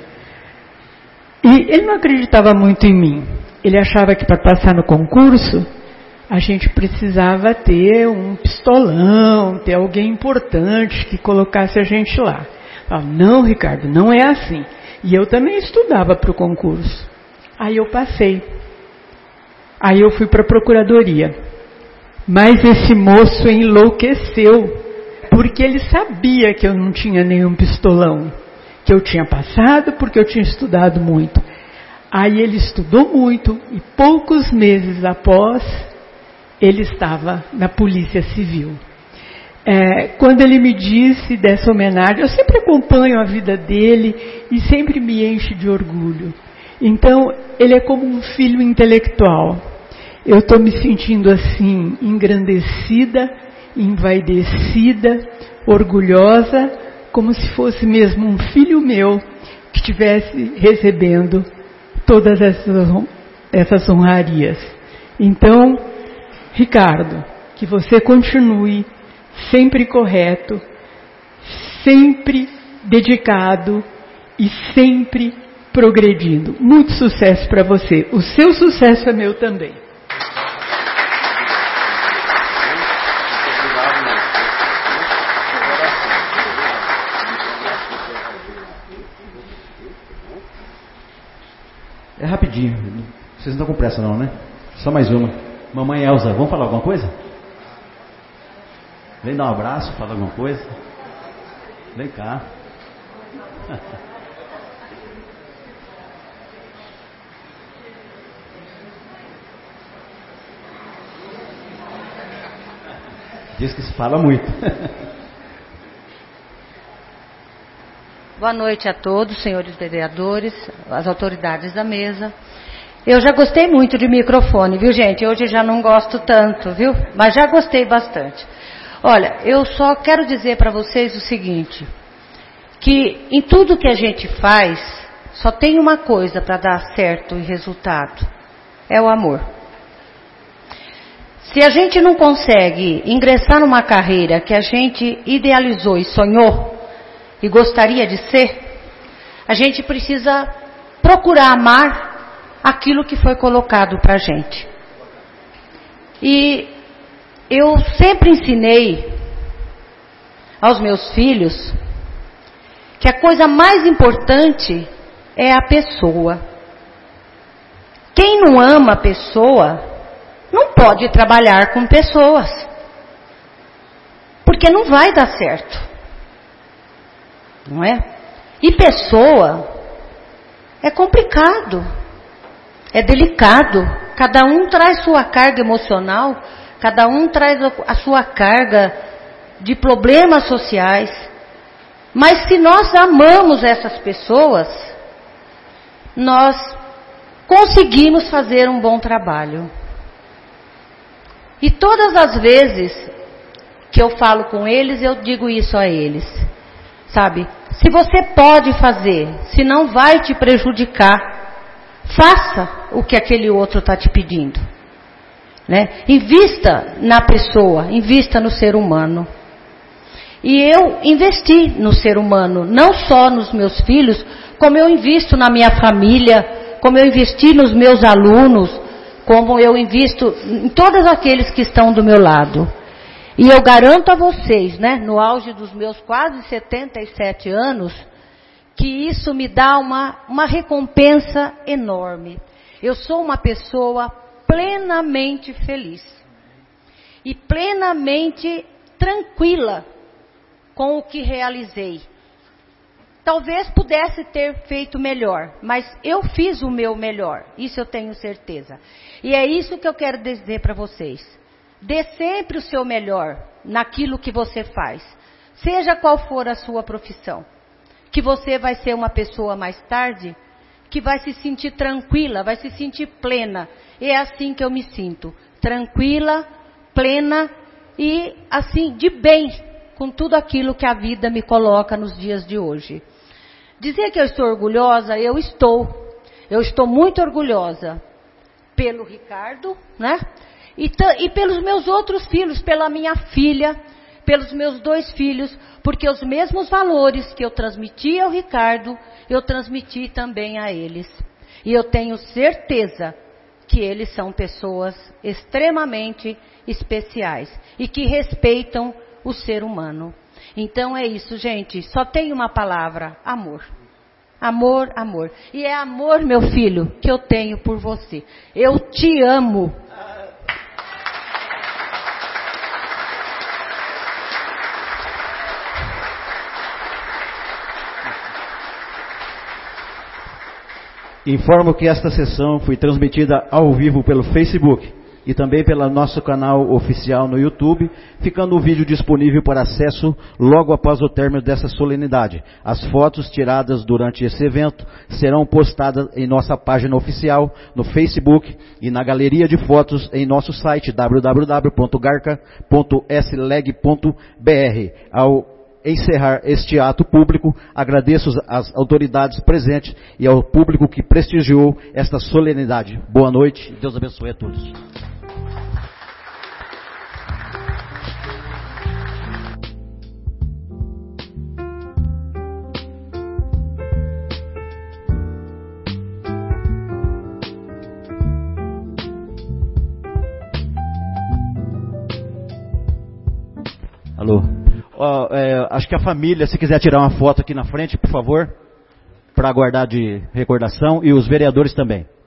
Speaker 17: E ele não acreditava muito em mim. Ele achava que para passar no concurso, a gente precisava ter um pistolão, ter alguém importante que colocasse a gente lá. Eu falava: não, Ricardo, não é assim. E eu também estudava para o concurso. Aí eu passei. Aí eu fui para a procuradoria. Mas esse moço enlouqueceu. Porque ele sabia que eu não tinha nenhum pistolão, que eu tinha passado porque eu tinha estudado muito. Aí ele estudou muito e poucos meses após, ele estava na Polícia Civil. Quando ele me disse dessa homenagem, eu sempre acompanho a vida dele e sempre me enche de orgulho. Então, ele é como um filho intelectual. Eu estou me sentindo assim, engrandecida, envaidecida, orgulhosa, como se fosse mesmo um filho meu que estivesse recebendo todas essas honrarias. Então, Ricardo, que você continue sempre correto, sempre dedicado e sempre progredindo. Muito sucesso para você. O seu sucesso é meu também.
Speaker 1: É rapidinho. Vocês não estão com pressa não, né? Só mais uma. Mamãe Elza, vamos falar alguma coisa? Vem dar um abraço, falar alguma coisa? Vem cá. Diz que se fala muito.
Speaker 18: Boa noite a todos, senhores vereadores, as autoridades da mesa. Eu já gostei muito de microfone, viu, gente? Hoje já não gosto tanto, viu? Mas já gostei bastante. Olha, eu só quero dizer para vocês o seguinte, que em tudo que a gente faz, só tem uma coisa para dar certo e resultado, é o amor. Se a gente não consegue ingressar numa carreira que a gente idealizou e sonhou, e gostaria de ser, a gente precisa procurar amar aquilo que foi colocado para a gente. E eu sempre ensinei aos meus filhos que a coisa mais importante é a pessoa. Quem não ama a pessoa não pode trabalhar com pessoas, porque não vai dar certo. Não é? E pessoa é complicado, é delicado. Cada um traz sua carga emocional, cada um traz a sua carga de problemas sociais. Mas se nós amamos essas pessoas, nós conseguimos fazer um bom trabalho. E todas as vezes que eu falo com eles, eu digo isso a eles. sabe? Se você pode fazer, se não vai te prejudicar, faça o que aquele outro está te pedindo, né? Invista na pessoa, invista no ser humano. E eu investi no ser humano, não só nos meus filhos, como eu invisto na minha família, como eu investi nos meus alunos, como eu invisto em todos aqueles que estão do meu lado. E eu garanto a vocês, né, no auge dos meus quase 77 anos, que isso me dá uma recompensa enorme. Eu sou uma pessoa plenamente feliz e plenamente tranquila com o que realizei. Talvez pudesse ter feito melhor, mas eu fiz o meu melhor, isso eu tenho certeza. E é isso que eu quero dizer para vocês. Dê sempre o seu melhor naquilo que você faz, seja qual for a sua profissão. Que você vai ser uma pessoa mais tarde que vai se sentir tranquila, vai se sentir plena. E é assim que eu me sinto, tranquila, plena e assim, de bem com tudo aquilo que a vida me coloca nos dias de hoje. Dizer que eu estou orgulhosa, eu estou muito orgulhosa pelo Ricardo, né? E pelos meus outros filhos, pela minha filha, pelos meus 2 filhos, porque os mesmos valores que eu transmiti ao Ricardo, eu transmiti também a eles. E eu tenho certeza que eles são pessoas extremamente especiais e que respeitam o ser humano. Então é isso, gente. Só tem uma palavra: amor. Amor, amor. E é amor, meu filho, que eu tenho por você. Eu te amo.
Speaker 1: Informo que esta sessão foi transmitida ao vivo pelo Facebook e também pelo nosso canal oficial no YouTube, ficando o vídeo disponível para acesso logo após o término dessa solenidade. As fotos tiradas durante esse evento serão postadas em nossa página oficial no Facebook e na galeria de fotos em nosso site www.garca.sleg.br. Ao encerrar este ato público, agradeço às autoridades presentes e ao público que prestigiou esta solenidade. Boa noite e Deus abençoe a todos. Alô? Acho que a família, se quiser tirar uma foto aqui na frente, por favor, para guardar de recordação, e os vereadores também.